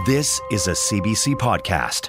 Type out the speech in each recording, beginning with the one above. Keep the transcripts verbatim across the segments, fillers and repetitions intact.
This is a C B C podcast.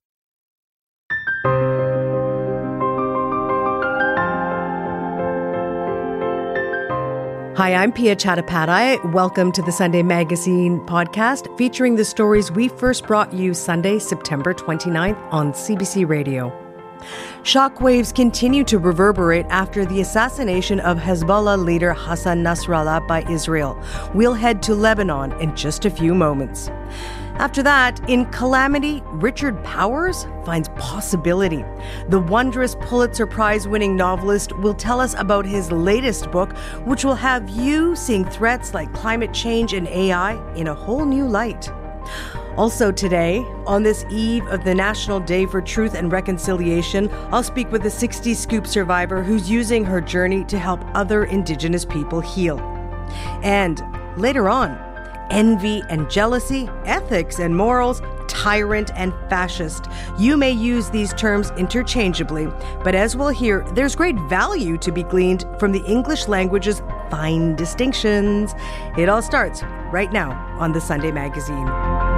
Hi, I'm Pia Chattopadhyay. Welcome to the Sunday Magazine podcast featuring the stories we first brought you Sunday, September twenty-ninth on C B C Radio. Shockwaves continue to reverberate after the assassination of Hezbollah leader Hassan Nasrallah by Israel. We'll head to Lebanon in just a few moments. After that, in Calamity, Richard Powers finds possibility. The wondrous Pulitzer Prize-winning novelist will tell us about his latest book, which will have you seeing threats like climate change and A I in a whole new light. Also today, on this eve of the National Day for Truth and Reconciliation, I'll speak with a sixty Scoop survivor who's using her journey to help other Indigenous people heal. And later on, envy and jealousy, ethics and morals, tyrant and fascist. You may use these terms interchangeably, but as we'll hear, there's great value to be gleaned from the English language's fine distinctions. It all starts right now on the Sunday Magazine.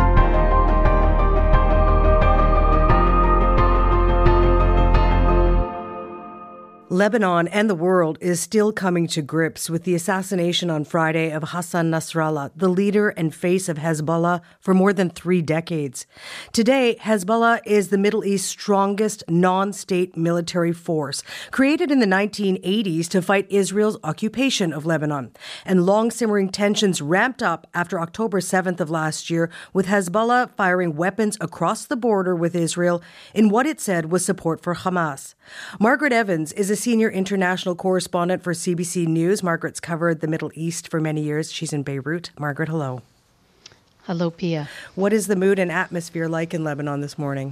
Lebanon and the world is still coming to grips with the assassination on Friday of Hassan Nasrallah, the leader and face of Hezbollah for more than three decades. Today, Hezbollah is the Middle East's strongest non-state military force, created in the nineteen eighties to fight Israel's occupation of Lebanon. And long-simmering tensions ramped up after October seventh of last year, with Hezbollah firing weapons across the border with Israel in what it said was support for Hamas. Margaret Evans is a senior international correspondent for C B C News. Margaret's covered the Middle East for many years. She's in Beirut. Margaret, hello. Hello, Pia. What is the mood and atmosphere like in Lebanon this morning?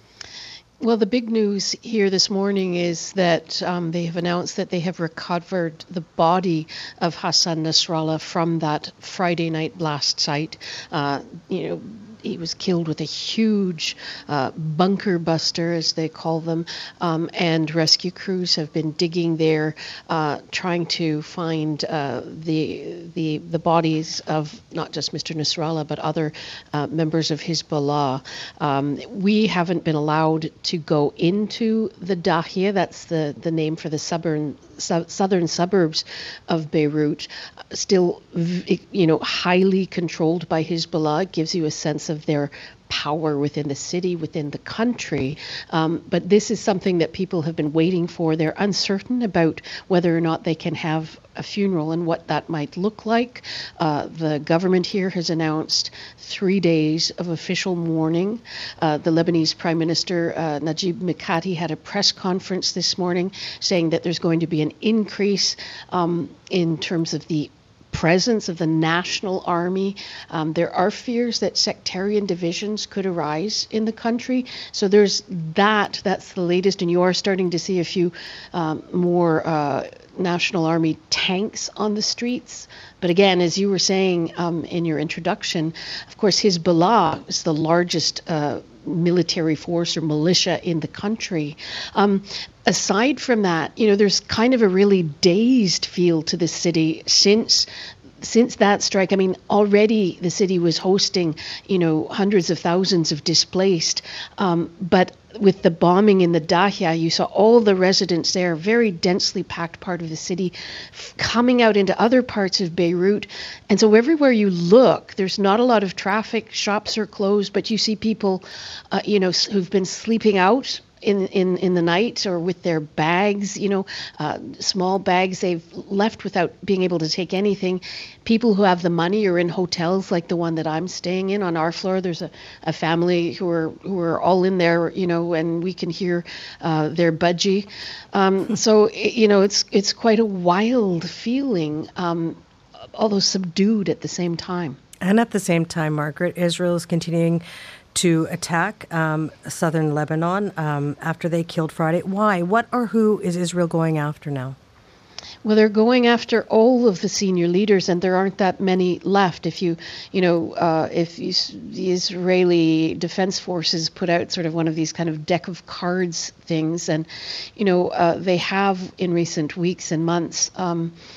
Well, the big news here this morning is that um, they have announced that they have recovered the body of Hassan Nasrallah from that Friday night blast site. Uh, you know, he was killed with a huge uh, bunker buster, as they call them, um, and rescue crews have been digging there, uh, trying to find uh, the the the bodies of not just Mister Nasrallah, but other uh, members of Hezbollah. Um, we haven't been allowed to go into the Dahia, that's the, the name for the southern su- southern suburbs of Beirut, still, you know, highly controlled by Hezbollah. It gives you a sense of their power within the city, within the country. Um, but this is something that people have been waiting for. They're uncertain about whether or not they can have a funeral and what that might look like. Uh, the government here has announced three days of official mourning. Uh, the Lebanese Prime Minister, uh, Najib Mikati, had a press conference this morning saying that there's going to be an increase um, in terms of the presence of the national army. Um, there are fears that sectarian divisions could arise in the country. So there's that. That's the latest. And you are starting to see a few um, more uh, National Army tanks on the streets. But again, as you were saying um, in your introduction, of course, Hezbollah is the largest uh, military force or militia in the country. Um, aside from that, you know, there's kind of a really dazed feel to the city since Since that strike. I mean, already the city was hosting, you know, hundreds of thousands of displaced. Um, but with the bombing in the Dahia, you saw all the residents there, very densely packed part of the city, f- coming out into other parts of Beirut. And so everywhere you look, there's not a lot of traffic. Shops are closed, but you see people, uh, you know, s- who've been sleeping out in, in, in the night or with their bags, you know, uh, small bags they've left without being able to take anything. People who have the money are in hotels like the one that I'm staying in on our floor. There's a, a family who are who are all in there, you know, and we can hear uh, their budgie. Um, so, you know, it's it's quite a wild feeling, um, although subdued at the same time. And at the same time, Margaret, Israel is continuing to attack um, southern Lebanon um, after they killed Friday. Why? What or who is Israel going after now? Well, they're going after all of the senior leaders, and there aren't that many left. If you, you know, uh, if you, the Israeli Defense Forces put out sort of one of these kind of deck of cards things, and, you know, uh, they have in recent weeks and months um,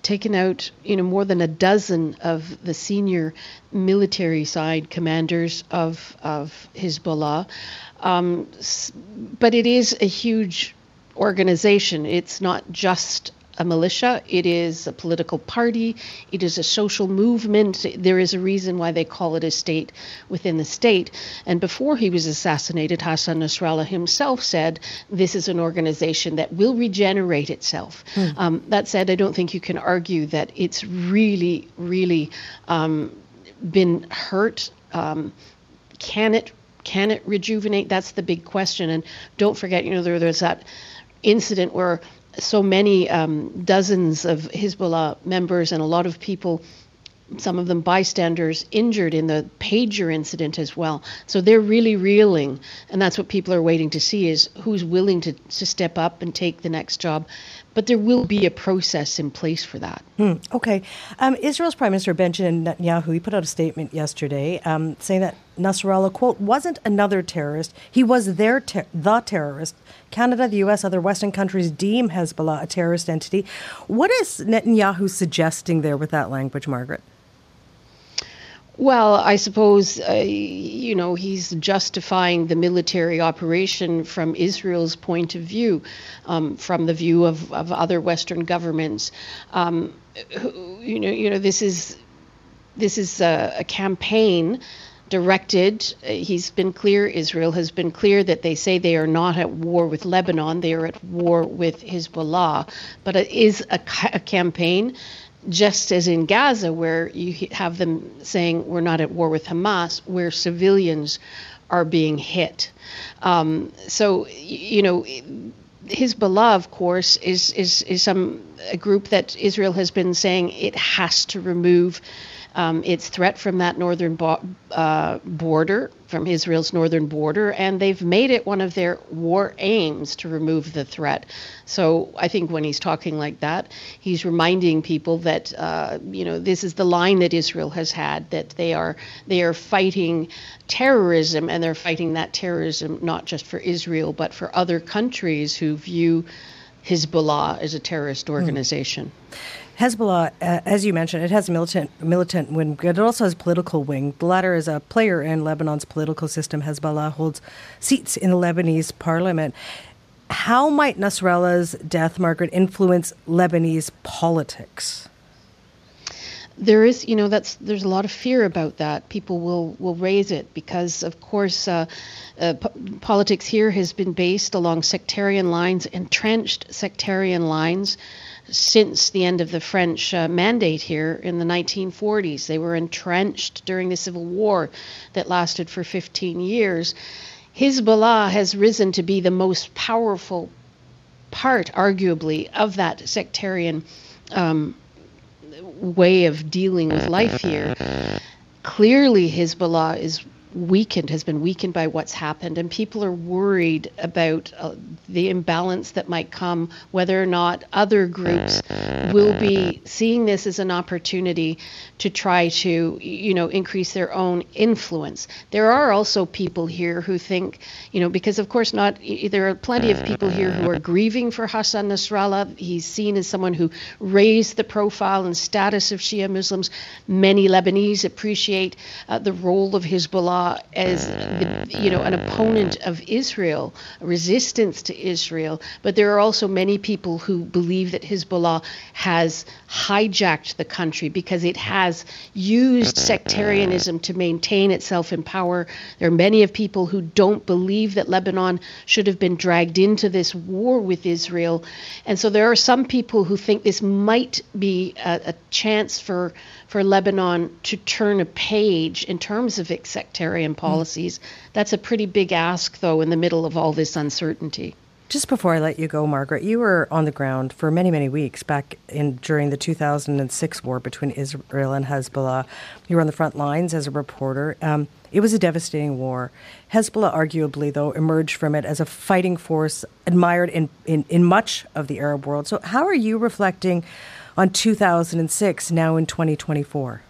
taken out, you know, more than a dozen of the senior military side commanders of of Hezbollah. Um, but it is a huge organization. It's not just a militia. It is a political party. It is a social movement. There is a reason why they call it a state within the state. And before he was assassinated, Hassan Nasrallah himself said, this is an organization that will regenerate itself. Mm. Um, that said, I don't think you can argue that it's really, really um, been hurt. Um, can it can it rejuvenate? That's the big question. And don't forget, you know, there, there's that incident where so many um, dozens of Hezbollah members and a lot of people, some of them bystanders, injured in the pager incident as well. So they're really reeling, and that's what people are waiting to see, is who's willing to, to step up and take the next job. But there will be a process in place for that. Hmm. Okay. Um, Israel's Prime Minister Benjamin Netanyahu, he put out a statement yesterday um, saying that Nasrallah, quote, wasn't another terrorist. He was their ter- the terrorist. Canada, the U S, other Western countries deem Hezbollah a terrorist entity. What is Netanyahu suggesting there with that language, Margaret? Well, I suppose, uh, you know, he's justifying the military operation from Israel's point of view, um, from the view of, of other Western governments. Um, who, you know, you know, this is this is a, a campaign directed. Uh, he's been clear. Israel has been clear that they say they are not at war with Lebanon. They are at war with Hezbollah. But it is a, a campaign. Just as in Gaza, where you have them saying we're not at war with Hamas, where civilians are being hit. Um, so, you know, Hezbollah, of course, is is is some a group that Israel has been saying it has to remove um, its threat from that northern bo- uh, border, from Israel's northern border, and they've made it one of their war aims to remove the threat. So I think when he's talking like that, he's reminding people that uh, you know, this is the line that Israel has had, that they are they are fighting terrorism, and they're fighting that terrorism not just for Israel but for other countries who view Hezbollah as a terrorist organization. Mm. Hezbollah, uh, as you mentioned, it has a militant militant wing, but it also has a political wing. The latter is a player in Lebanon's political system. Hezbollah holds seats in the Lebanese parliament. How might Nasrallah's death, Margaret, influence Lebanese politics? There is, you know, that's there's a lot of fear about that. People will, will raise it because, of course, uh, uh, p- politics here has been based along sectarian lines, entrenched sectarian lines, since the end of the French uh, mandate here in the nineteen forties. They were entrenched during the Civil War that lasted for fifteen years. Hezbollah has risen to be the most powerful part, arguably, of that sectarian um, way of dealing with life here. Clearly, Hezbollah is weakened, has been weakened by what's happened, and people are worried about uh, the imbalance that might come, whether or not other groups will be seeing this as an opportunity to try to, you know, increase their own influence. There are also people here who think, you know, because of course not, there are plenty of people here who are grieving for Hassan Nasrallah. He's seen as someone who raised the profile and status of Shia Muslims. Many Lebanese appreciate uh, the role of Hezbollah as the, you know, an opponent of Israel, a resistance to Israel. But there are also many people who believe that Hezbollah has hijacked the country because it has used sectarianism to maintain itself in power. There are many of people who don't believe that Lebanon should have been dragged into this war with Israel. And so there are some people who think this might be a, a chance for for Lebanon to turn a page in terms of its sectarian policies. Mm. That's a pretty big ask, though, in the middle of all this uncertainty. Just before I let you go, Margaret, you were on the ground for many, many weeks back in during the two thousand six war between Israel and Hezbollah. You were on the front lines as a reporter. Um, it was a devastating war. Hezbollah, arguably, though, emerged from it as a fighting force admired in, in, in much of the Arab world. So how are you reflecting on two thousand six now in twenty twenty-four?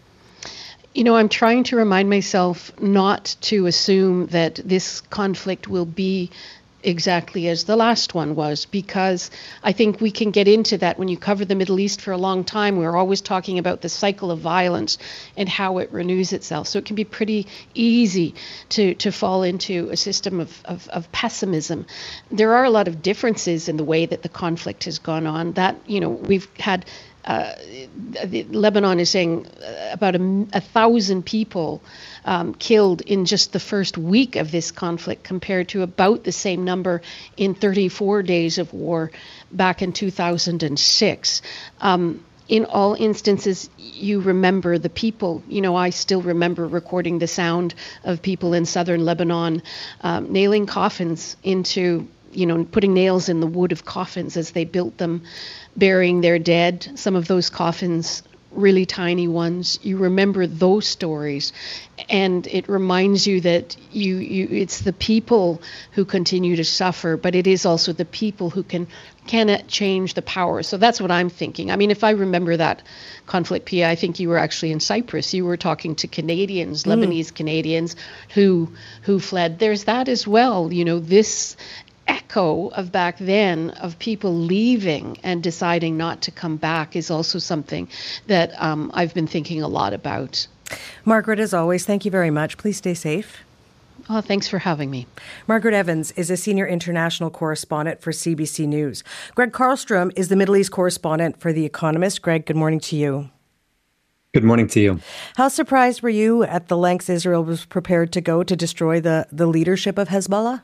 You know, I'm trying to remind myself not to assume that this conflict will be exactly as the last one was, because I think we can get into that. When you cover the Middle East for a long time, we're always talking about the cycle of violence and how it renews itself. So it can be pretty easy to, to fall into a system of, of, of pessimism. There are a lot of differences in the way that the conflict has gone on. That, you know, we've had Uh, Lebanon is saying about a, a thousand people um, killed in just the first week of this conflict, compared to about the same number in thirty-four days of war back in two thousand six. Um, in all instances, you remember the people. You know, I still remember recording the sound of people in southern Lebanon um, nailing coffins into, you know, putting nails in the wood of coffins as they built them, burying their dead. Some of those coffins, really tiny ones. You remember those stories, and it reminds you that you, you it's the people who continue to suffer, but it is also the people who can cannot change the power. So that's what I'm thinking. I mean, if I remember that conflict, Pia, I think you were actually in Cyprus. You were talking to Canadians, mm. Lebanese Canadians who who fled. There's that as well. You know, this echo of back then of people leaving and deciding not to come back is also something that um, I've been thinking a lot about. Margaret, as always, thank you very much. Please stay safe. Oh, thanks for having me. Margaret Evans is a senior international correspondent for C B C News. Greg Carlstrom is the Middle East correspondent for The Economist. Greg, good morning to you. Good morning to you. How surprised were you at the lengths Israel was prepared to go to destroy the, the leadership of Hezbollah?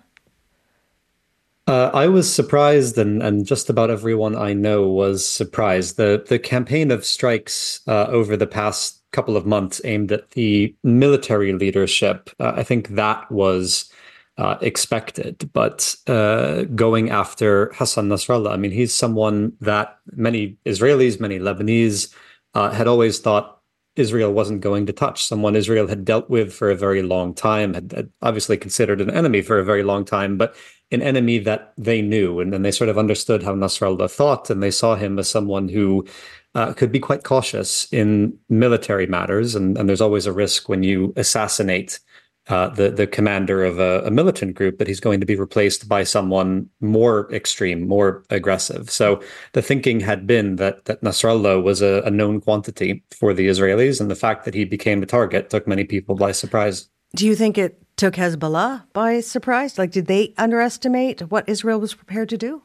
Uh, I was surprised, and, and just about everyone I know was surprised. The the campaign of strikes uh, over the past couple of months aimed at the military leadership, uh, I think that was uh, expected. But uh, going after Hassan Nasrallah, I mean, he's someone that many Israelis, many Lebanese uh, had always thought Israel wasn't going to touch, someone Israel had dealt with for a very long time, had, had obviously considered an enemy for a very long time, but an enemy that they knew. And then they sort of understood how Nasrallah thought, and they saw him as someone who uh, could be quite cautious in military matters. And, and there's always a risk when you assassinate uh, the, the commander of a, a militant group that he's going to be replaced by someone more extreme, more aggressive. So the thinking had been that, that Nasrallah was a, a known quantity for the Israelis, and the fact that he became a target took many people by surprise. Do you think it took Hezbollah by surprise? Like, did they underestimate what Israel was prepared to do?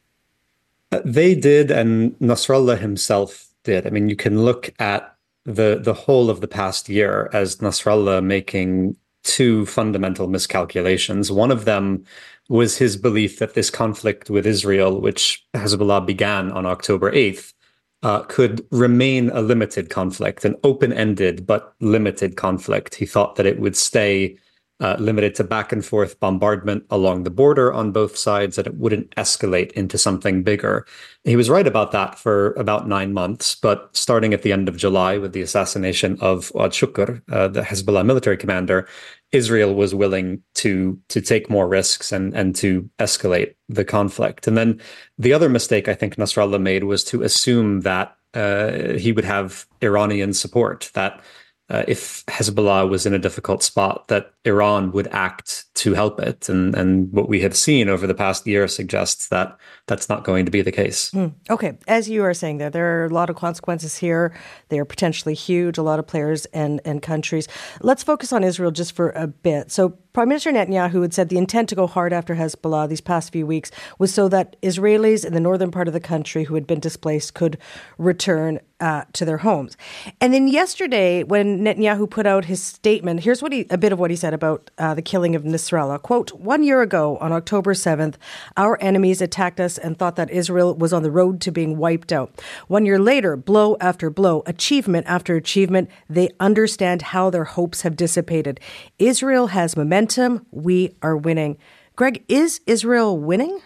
Uh, they did, and Nasrallah himself did. I mean, you can look at the the whole of the past year as Nasrallah making two fundamental miscalculations. One of them was his belief that this conflict with Israel, which Hezbollah began on October eighth, uh, could remain a limited conflict, an open-ended but limited conflict. He thought that it would stay Uh, limited to back and forth bombardment along the border on both sides, that it wouldn't escalate into something bigger. He was right about that for about nine months, but starting at the end of July with the assassination of Fuad Shukr, uh, the Hezbollah military commander, Israel was willing to to take more risks and, and to escalate the conflict. And then the other mistake I think Nasrallah made was to assume that uh, he would have Iranian support, that Uh, if Hezbollah was in a difficult spot, that Iran would act to help it. And, and what we have seen over the past year suggests that that's not going to be the case. Mm. Okay. As you are saying there, there are a lot of consequences here. They are potentially huge, a lot of players and, and countries. Let's focus on Israel just for a bit. So Prime Minister Netanyahu had said the intent to go hard after Hezbollah these past few weeks was so that Israelis in the northern part of the country who had been displaced could return uh, to their homes. And then yesterday, when Netanyahu put out his statement, here's what he, a bit of what he said about uh, the killing of Nasrallah. Quote, one year ago on October seventh, our enemies attacked us and thought that Israel was on the road to being wiped out. One year later, blow after blow, achievement after achievement, they understand how their hopes have dissipated. Israel has momentum. We are winning. Greg, is Israel winning?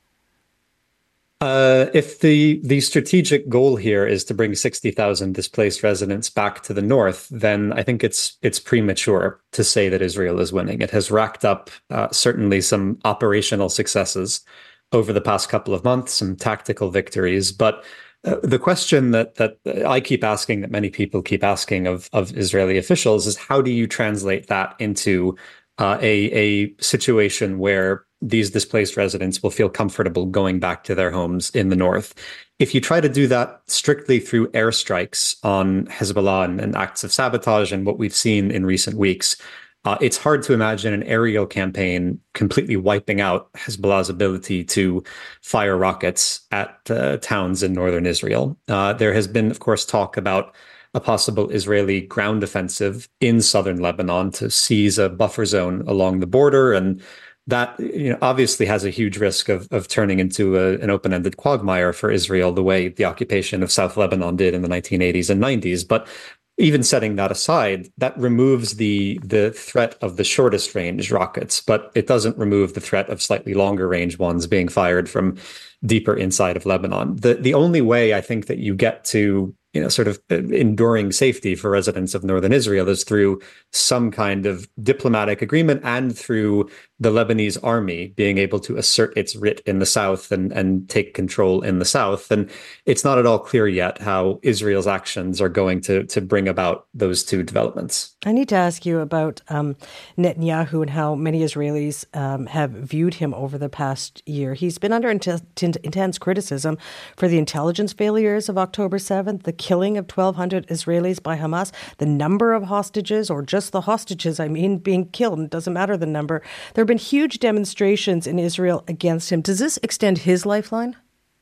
Uh, if the, the strategic goal here is to bring sixty thousand displaced residents back to the north, then I think it's it's premature to say that Israel is winning. It has racked up uh, certainly some operational successes over the past couple of months, some tactical victories. But uh, the question that that I keep asking, that many people keep asking of, of Israeli officials, is how do you translate that into uh, a, a situation where these displaced residents will feel comfortable going back to their homes in the north. If you try to do that strictly through airstrikes on Hezbollah and, and acts of sabotage and what we've seen in recent weeks, uh, it's hard to imagine an aerial campaign completely wiping out Hezbollah's ability to fire rockets at uh, towns in northern Israel. Uh, there has been, of course, talk about a possible Israeli ground offensive in southern Lebanon to seize a buffer zone along the border. And that, you know, obviously has a huge risk of, of turning into a, an open-ended quagmire for Israel, the way the occupation of South Lebanon did in the nineteen eighties and nineties. But even setting that aside, that removes the the threat of the shortest range rockets, but it doesn't remove the threat of slightly longer range ones being fired from deeper inside of Lebanon. The the only way I think that you get to, you know, sort of enduring safety for residents of northern Israel is through some kind of diplomatic agreement and through the Lebanese army being able to assert its writ in the south and, and take control in the south. And it's not at all clear yet how Israel's actions are going to, to bring about those two developments. I need to ask you about um, Netanyahu and how many Israelis um, have viewed him over the past year. He's been under intense, intense criticism for the intelligence failures of October seventh, the killing of twelve hundred Israelis by Hamas, the number of hostages, or just the hostages, I mean, being killed. It doesn't matter the number. There have been huge demonstrations in Israel against him. Does this extend his lifeline?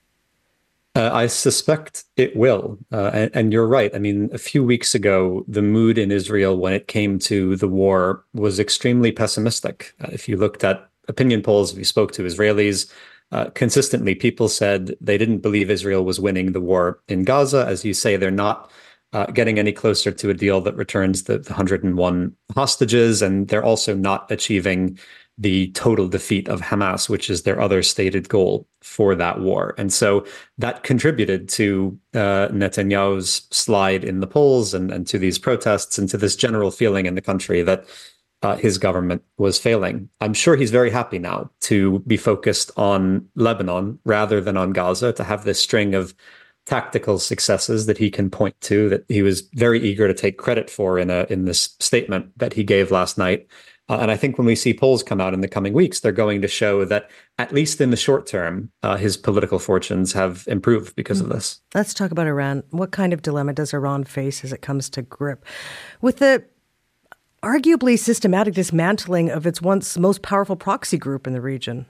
Uh, I suspect it will. Uh, and, and you're right. I mean, a few weeks ago, the mood in Israel when it came to the war was extremely pessimistic. Uh, if you looked at opinion polls, if you spoke to Israelis, uh, consistently people said they didn't believe Israel was winning the war in Gaza. As you say, they're not uh, getting any closer to a deal that returns the, the one hundred one hostages, and they're also not achieving the total defeat of Hamas, which is their other stated goal for that war. And so that contributed to uh, Netanyahu's slide in the polls and, and to these protests and to this general feeling in the country that uh, his government was failing. I'm sure he's very happy now to be focused on Lebanon rather than on Gaza, to have this string of tactical successes that he can point to, that he was very eager to take credit for in a in this statement that he gave last night. Uh, and I think when we see polls come out in the coming weeks, they're going to show that, at least in the short term, uh, his political fortunes have improved because mm. of this. Let's talk about Iran. What kind of dilemma does Iran face as it comes to grip with the arguably systematic dismantling of its once most powerful proxy group in the region?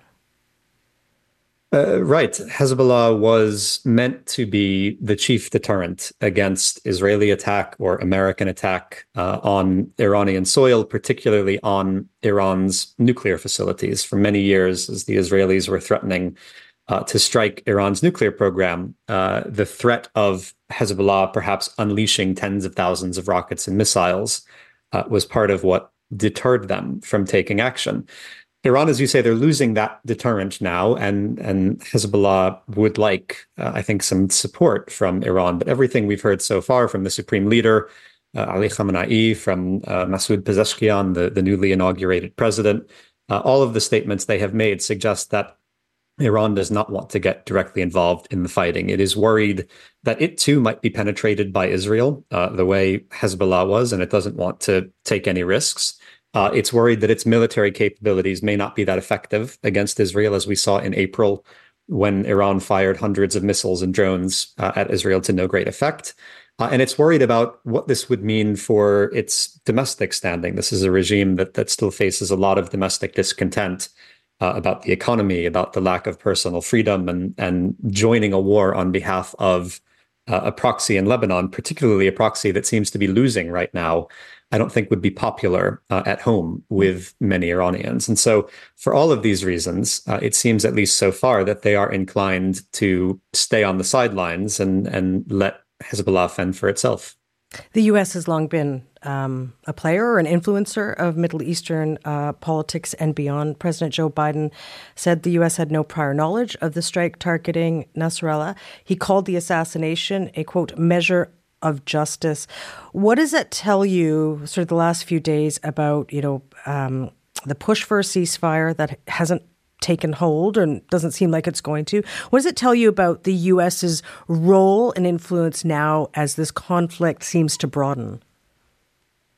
Uh, right. Hezbollah was meant to be the chief deterrent against Israeli attack or American attack uh, on Iranian soil, particularly on Iran's nuclear facilities. For many years, as the Israelis were threatening uh, to strike Iran's nuclear program, uh, the threat of Hezbollah perhaps unleashing tens of thousands of rockets and missiles uh, was part of what deterred them from taking action. Iran, as you say, they're losing that deterrent now, and and Hezbollah would like, uh, I think, some support from Iran. But everything we've heard so far from the supreme leader, uh, Ali Khamenei, from uh, Masoud Pezeshkian, the, the newly inaugurated president, uh, all of the statements they have made suggest that Iran does not want to get directly involved in the fighting. It is worried that it too might be penetrated by Israel, uh, the way Hezbollah was, and it doesn't want to take any risks. Uh, it's worried that its military capabilities may not be that effective against Israel, as we saw in April when Iran fired hundreds of missiles and drones uh, at Israel to no great effect. Uh, and it's worried about what this would mean for its domestic standing. This is a regime that that still faces a lot of domestic discontent uh, about the economy, about the lack of personal freedom, and, and joining a war on behalf of uh, a proxy in Lebanon, particularly a proxy that seems to be losing right now, I don't think would be popular uh, at home with many Iranians. And so for all of these reasons, uh, it seems, at least so far, that they are inclined to stay on the sidelines and, and let Hezbollah fend for itself. The U S has long been um, a player or an influencer of Middle Eastern uh, politics and beyond. President Joe Biden said the U S had no prior knowledge of the strike targeting Nasrallah. He called the assassination a, quote, measure of justice. What does that tell you, sort of the last few days, about, you know, um, the push for a ceasefire that hasn't taken hold and doesn't seem like it's going to? What does it tell you about the U S's role and influence now as this conflict seems to broaden?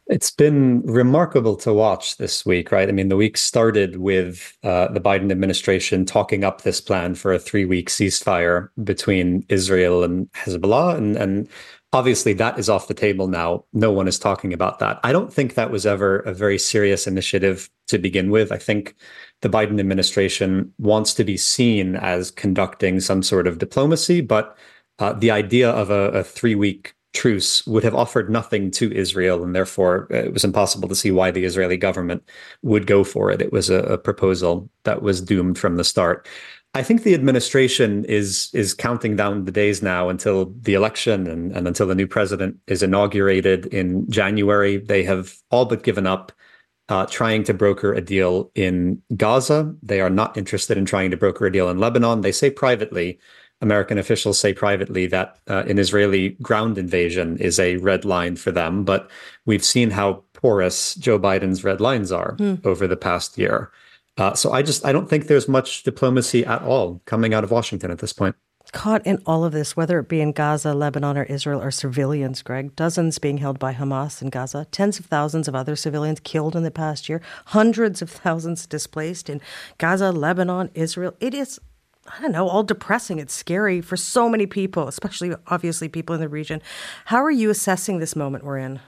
It's been remarkable to watch this week, right? I mean, the week started with uh, the Biden administration talking up this plan for a three-week ceasefire between Israel and Hezbollah, and, and obviously that is off the table now. No one is talking about that. I don't think that was ever a very serious initiative to begin with. I think the Biden administration wants to be seen as conducting some sort of diplomacy, but uh, the idea of a, a three-week truce would have offered nothing to Israel, and therefore it was impossible to see why the Israeli government would go for it. It was a, a proposal that was doomed from the start. I think the administration is is counting down the days now until the election and, and until the new president is inaugurated in January. They have all but given up uh, trying to broker a deal in Gaza. They are not interested in trying to broker a deal in Lebanon. They say privately, American officials say privately that uh, an Israeli ground invasion is a red line for them. But we've seen how porous Joe Biden's red lines are mm. over the past year. Uh, so I just I don't think there's much diplomacy at all coming out of Washington at this point. Caught in all of this, whether it be in Gaza, Lebanon, or Israel, are civilians, Greg. Dozens being held by Hamas in Gaza, tens of thousands of other civilians killed in the past year, hundreds of thousands displaced in Gaza, Lebanon, Israel. It is, I don't know, all depressing. It's scary for so many people, especially obviously people in the region. How are you assessing this moment we're in?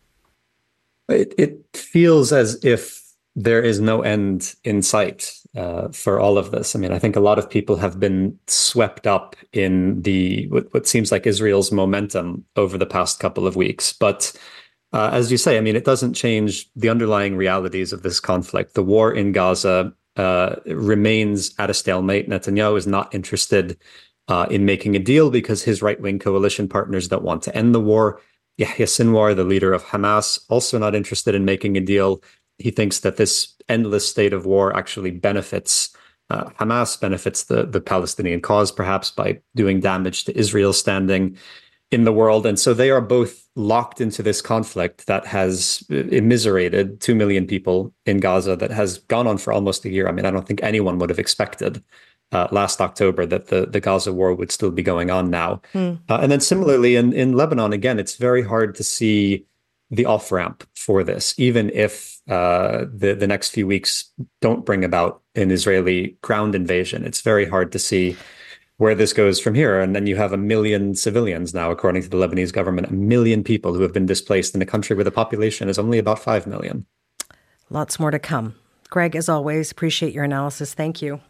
It, it feels as if there is no end in sight uh, for all of this. I mean, I think a lot of people have been swept up in the what, what seems like Israel's momentum over the past couple of weeks. But uh, as you say, I mean, it doesn't change the underlying realities of this conflict. The war in Gaza uh, remains at a stalemate. Netanyahu is not interested uh, in making a deal because his right-wing coalition partners don't want to end the war. Yahya Sinwar, the leader of Hamas, also not interested in making a deal. He thinks that this endless state of war actually benefits uh, Hamas, benefits the, the Palestinian cause, perhaps by doing damage to Israel's standing in the world. And so they are both locked into this conflict that has immiserated two million people in Gaza, that has gone on for almost a year. I mean, I don't think anyone would have expected uh, last October that the, the Gaza war would still be going on now. Mm. Uh, and then similarly in, in Lebanon, again, it's very hard to see the off-ramp for this, even if uh, the, the next few weeks don't bring about an Israeli ground invasion. It's very hard to see where this goes from here. And then you have a million civilians now, according to the Lebanese government, a million people who have been displaced in a country where the population is only about five million. Lots more to come. Greg, as always, appreciate your analysis. Thank you.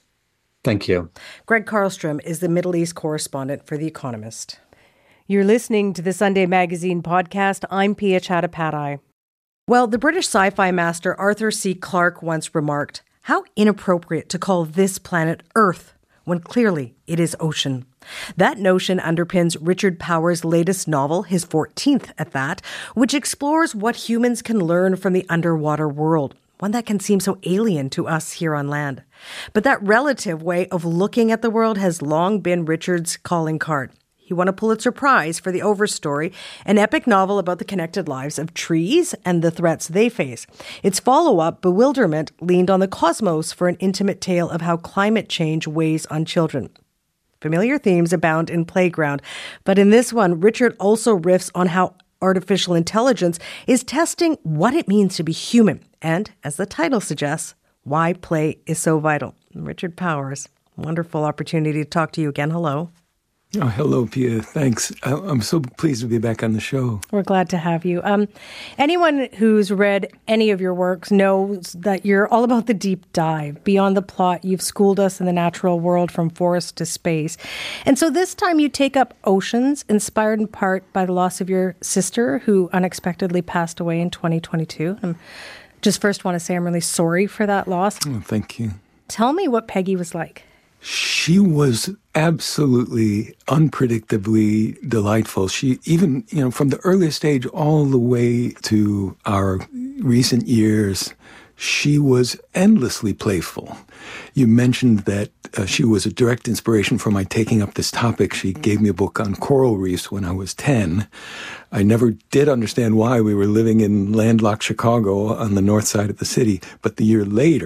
Thank you. Greg Carlstrom is the Middle East correspondent for The Economist. You're listening to the Sunday Magazine podcast. I'm Pia Chattopadhyay. Well, the British sci-fi master Arthur C. Clarke once remarked, "How inappropriate to call this planet Earth when clearly it is ocean." That notion underpins Richard Powers' latest novel, his fourteenth at that, which explores what humans can learn from the underwater world, one that can seem so alien to us here on land. But that relative way of looking at the world has long been Richard's calling card. He won a Pulitzer Prize for The Overstory, an epic novel about the connected lives of trees and the threats they face. Its follow-up, Bewilderment, leaned on the cosmos for an intimate tale of how climate change weighs on children. Familiar themes abound in Playground, but in this one, Richard also riffs on how artificial intelligence is testing what it means to be human, and, as the title suggests, why play is so vital. Richard Powers, wonderful opportunity to talk to you again. Hello. Oh, hello, Pia. Thanks. I'm so pleased to be back on the show. We're glad to have you. Um, anyone who's read any of your works knows that you're all about the deep dive. Beyond the plot, you've schooled us in the natural world from forest to space. And so this time you take up oceans, inspired in part by the loss of your sister, who unexpectedly passed away in twenty twenty-two. I just first want to say I'm really sorry for that loss. Oh, thank you. Tell me what Peggy was like. She was absolutely unpredictably delightful. She even, you know, from the earliest age all the way to our recent years, she was endlessly playful. You mentioned that uh, she was a direct inspiration for my taking up this topic. She gave me a book on coral reefs when I was ten. I never did understand why we were living in landlocked Chicago on the north side of the city. But the year later,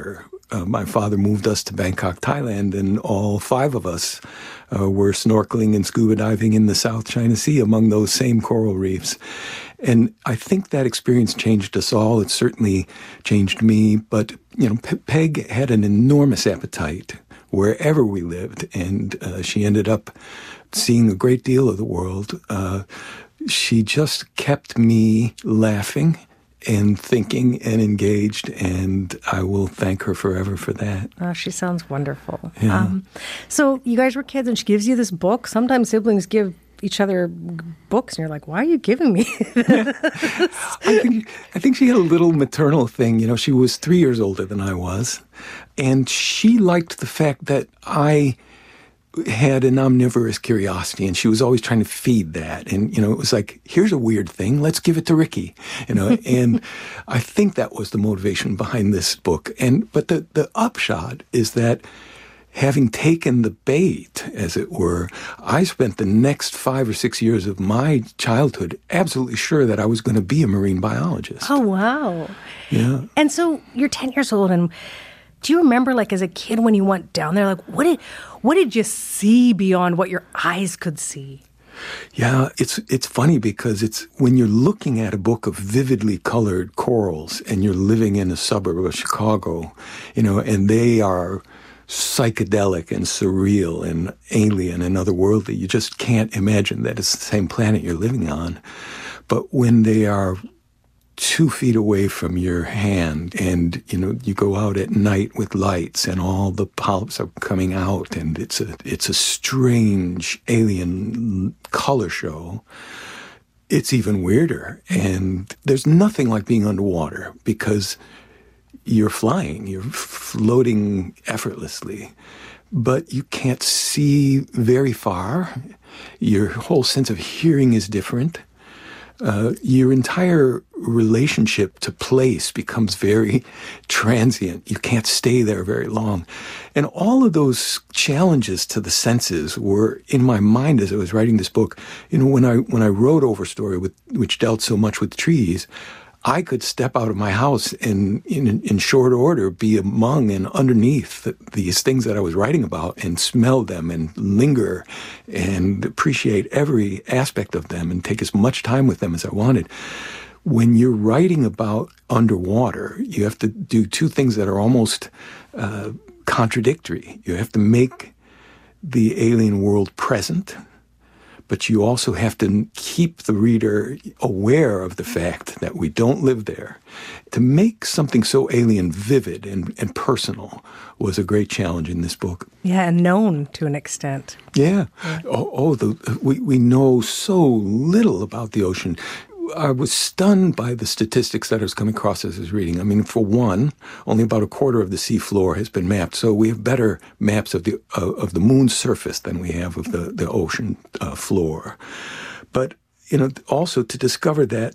uh, my father moved us to Bangkok, Thailand, and all five of us uh, were snorkeling and scuba diving in the South China Sea among those same coral reefs. And I think that experience changed us all. It certainly changed me. But, you know, P- Peg had an enormous appetite wherever we lived, and uh, she ended up seeing a great deal of the world. Uh, she just kept me laughing and thinking and engaged, and I will thank her forever for that. Oh, she sounds wonderful. Yeah. Um, so you guys were kids, and she gives you this book. Sometimes siblings give each other books, and you're like, why are you giving me this? I think, I think she had a little maternal thing. You know, she was three years older than I was, and she liked the fact that I had an omnivorous curiosity, and she was always trying to feed that. And, you know, it was like, here's a weird thing, let's give it to Ricky, you know. And I think that was the motivation behind this book. And but the, the upshot is that having taken the bait, as it were, I spent the next five or six years of my childhood absolutely sure that I was going to be a marine biologist. Oh, wow. Yeah. And so you're ten years old, and do you remember, like, as a kid when you went down there, like, what did what did you see beyond what your eyes could see? Yeah, it's it's funny because it's when you're looking at a book of vividly colored corals and you're living in a suburb of Chicago, you know, and they are psychedelic and surreal and alien and otherworldly. You just can't imagine that it's the same planet you're living on. But when they are two feet away from your hand and, you know, you go out at night with lights and all the polyps are coming out and it's a, it's a strange alien color show, it's even weirder. And there's nothing like being underwater because you're flying, you're floating effortlessly, but you can't see very far. Your whole sense of hearing is different. Uh, your entire relationship to place becomes very transient. You can't stay there very long. And all of those challenges to the senses were in my mind as I was writing this book. You know, when I when I wrote Overstory, with, which dealt so much with trees, I could step out of my house and in, in short order be among and underneath the, these things that I was writing about and smell them and linger and appreciate every aspect of them and take as much time with them as I wanted. When you're writing about underwater, you have to do two things that are almost uh, contradictory. You have to make the alien world present, but you also have to keep the reader aware of the fact that we don't live there. To make something so alien vivid and, and personal was a great challenge in this book. Yeah, and known to an extent. Yeah. yeah. Oh, oh the, we, we know so little about the ocean. I was stunned by the statistics that I was coming across as I was reading. I mean, for one, only about a quarter of the sea floor has been mapped. So we have better maps of the uh, of the moon's surface than we have of the, the ocean uh, floor. But, you know, also to discover that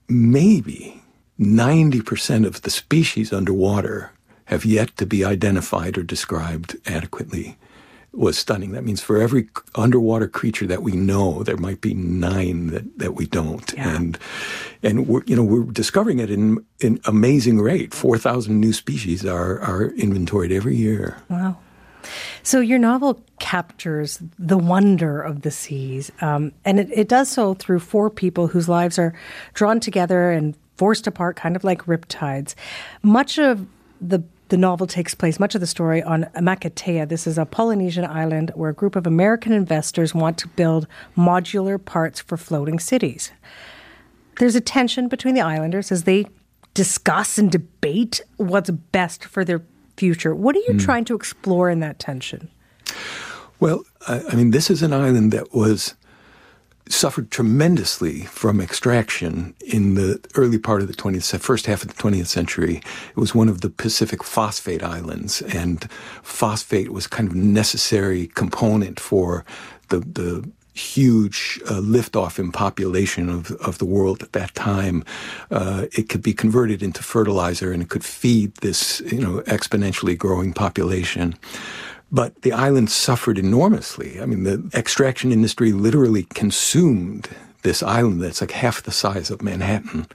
maybe ninety percent of the species underwater have yet to be identified or described adequately was stunning. That means for every underwater creature that we know, there might be nine that, that we don't. Yeah. And and we're, you know, we're discovering it in an amazing rate. four thousand new species are, are inventoried every year. Wow. So your novel captures the wonder of the seas, um, and it, it does so through four people whose lives are drawn together and forced apart, kind of like riptides. Much of the The novel takes place, much of the story, on Makatea. This is a Polynesian island where a group of American investors want to build modular parts for floating cities. There's a tension between the islanders as they discuss and debate what's best for their future. What are you mm. trying to explore in that tension? Well, I, I mean, this is an island that was suffered tremendously from extraction in the early part of the twentieth, first half of the twentieth century. It was one of the Pacific phosphate islands, and phosphate was kind of a necessary component for the the huge uh, liftoff in population of, of the world at that time. Uh, it could be converted into fertilizer, and it could feed this, you know, exponentially growing population. But the island suffered enormously. I mean, the extraction industry literally consumed this island that's like half the size of Manhattan.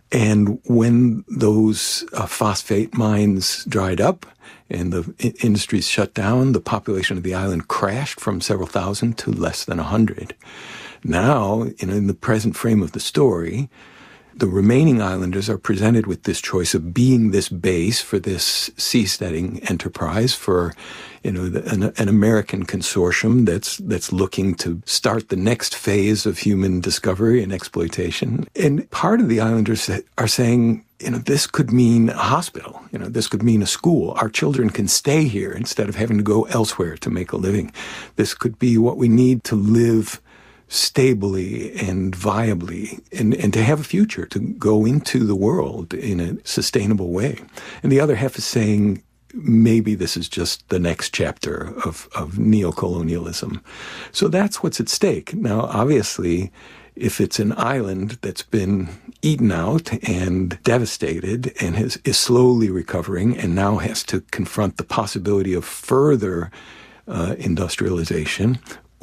And when those uh, phosphate mines dried up and the I- industries shut down, the population of the island crashed from several thousand to less than a hundred. Now, you know, in the present frame of the story, the remaining islanders are presented with this choice of being this base for this seasteading enterprise for, you know, the, an, an American consortium that's that's looking to start the next phase of human discovery and exploitation. And part of the islanders are saying, you know, this could mean a hospital. You know, this could mean a school. Our children can stay here instead of having to go elsewhere to make a living. This could be what we need to live stably and viably and, and to have a future, to go into the world in a sustainable way. And the other half is saying, maybe this is just the next chapter of, of neocolonialism. So that's what's at stake. Now, obviously, if it's an island that's been eaten out and devastated and has, is slowly recovering and now has to confront the possibility of further uh, industrialization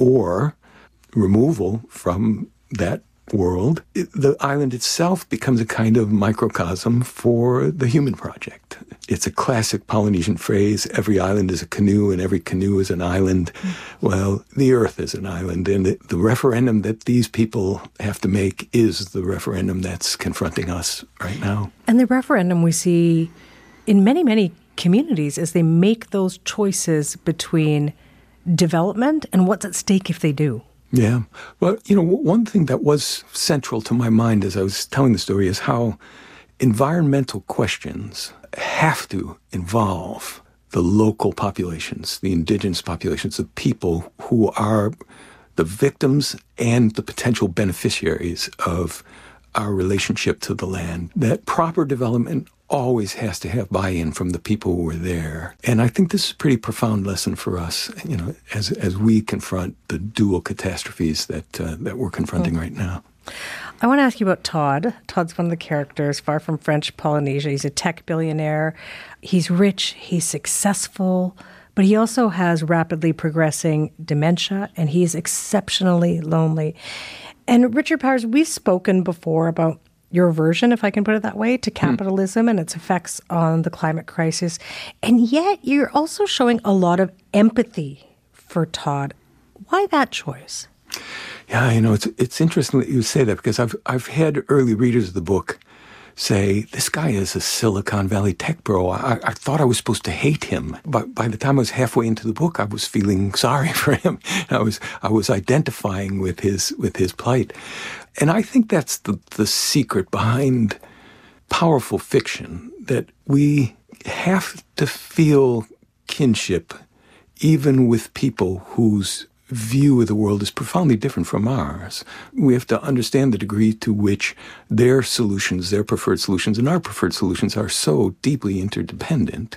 or removal from that world, it, the island itself becomes a kind of microcosm for the human project. It's a classic Polynesian phrase, every island is a canoe and every canoe is an island. Mm-hmm. Well, the earth is an island, and the, the referendum that these people have to make is the referendum that's confronting us right now. And the referendum we see in many, many communities as they make those choices between development and what's at stake if they do. Yeah. Well, you know, one thing that was central to my mind as I was telling the story is how environmental questions have to involve the local populations, the indigenous populations, the people who are the victims and the potential beneficiaries of our relationship to the land. That proper development always has to have buy-in from the people who are there. And I think this is a pretty profound lesson for us, you know, as as we confront the dual catastrophes that uh, that we're confronting mm. right now. I want to ask you about Todd. Todd's one of the characters, far from French Polynesia. He's a tech billionaire. He's rich. He's successful. But he also has rapidly progressing dementia, and he's exceptionally lonely. And Richard Powers, we've spoken before about your aversion, if I can put it that way, to capitalism mm. and its effects on the climate crisis. And yet you're also showing a lot of empathy for Todd. Why that choice? Yeah, you know, it's it's interesting that you say that, because I've I've had early readers of the book say, this guy is a Silicon Valley tech bro. I, I thought I was supposed to hate him. But by the time I was halfway into the book, I was feeling sorry for him. I was I was identifying with his with his plight. And I think that's the, the secret behind powerful fiction, that we have to feel kinship even with people whose view of the world is profoundly different from ours. We have to understand the degree to which their solutions, their preferred solutions, and our preferred solutions are so deeply interdependent.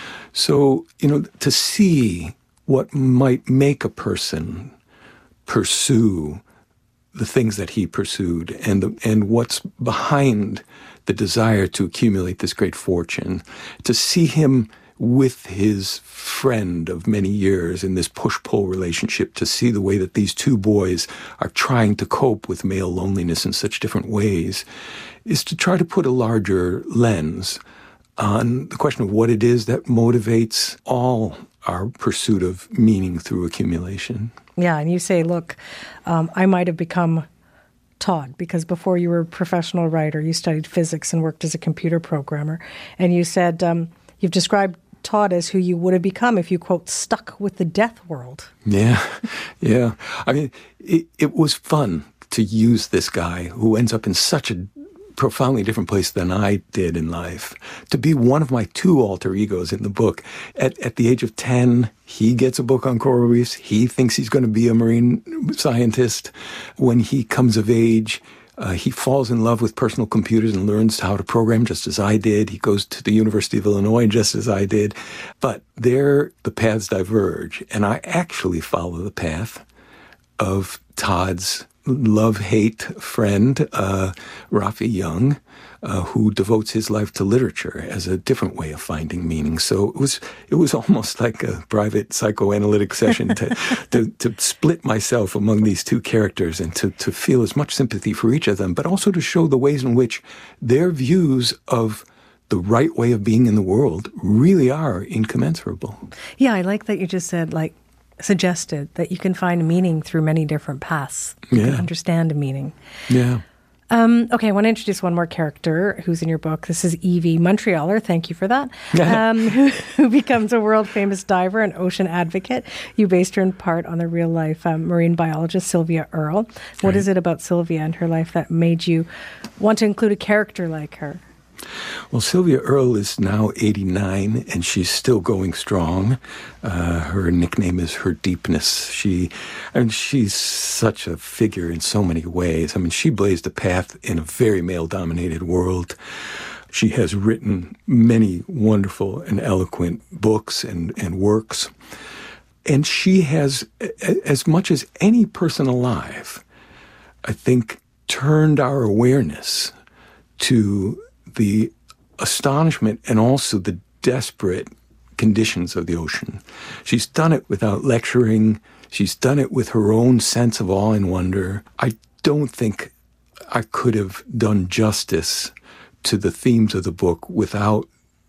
So, you know, to see what might make a person pursue the things that he pursued and the, and what's behind the desire to accumulate this great fortune, to see him with his friend of many years in this push-pull relationship, to see the way that these two boys are trying to cope with male loneliness in such different ways, is to try to put a larger lens on the question of what it is that motivates all our pursuit of meaning through accumulation. Yeah, and you say, look, um, I might have become Todd because before you were a professional writer, you studied physics and worked as a computer programmer. And you said um, you've described Todd as who you would have become if you, quote, stuck with the death world. Yeah, yeah. I mean, it, it was fun to use this guy who ends up in such a profoundly different place than I did in life, to be one of my two alter egos in the book. At, at the age of ten, he gets a book on coral reefs. He thinks he's going to be a marine scientist. When he comes of age, uh, he falls in love with personal computers and learns how to program just as I did. He goes to the University of Illinois just as I did. But there, the paths diverge. And I actually follow the path of Todd's love-hate friend, uh, Rafi Young, uh, who devotes his life to literature as a different way of finding meaning. So it was it was almost like a private psychoanalytic session to, to, to split myself among these two characters and to, to feel as much sympathy for each of them, but also to show the ways in which their views of the right way of being in the world really are incommensurable. Yeah, I like that you just said, like, suggested that you can find meaning through many different paths. You Yeah. can understand a meaning. Yeah. Um, okay, I want to introduce one more character who's in your book. This is Evie Montrealer. Thank you for that. Um, who, who becomes a world-famous diver and ocean advocate. You based her in part on the real-life um, marine biologist Sylvia Earle. What Right. is it about Sylvia and her life that made you want to include a character like her? Well, Sylvia Earle is now eighty-nine, and she's still going strong. Uh, her nickname is Her Deepness. She, and she's such a figure in so many ways. I mean, she blazed a path in a very male-dominated world. She has written many wonderful and eloquent books and, and works. And she has, as much as any person alive, I think, turned our awareness to the astonishment and also the desperate conditions of the ocean. She's done it without lecturing. She's done it with her own sense of awe and wonder. I don't think I could have done justice to the themes of the book without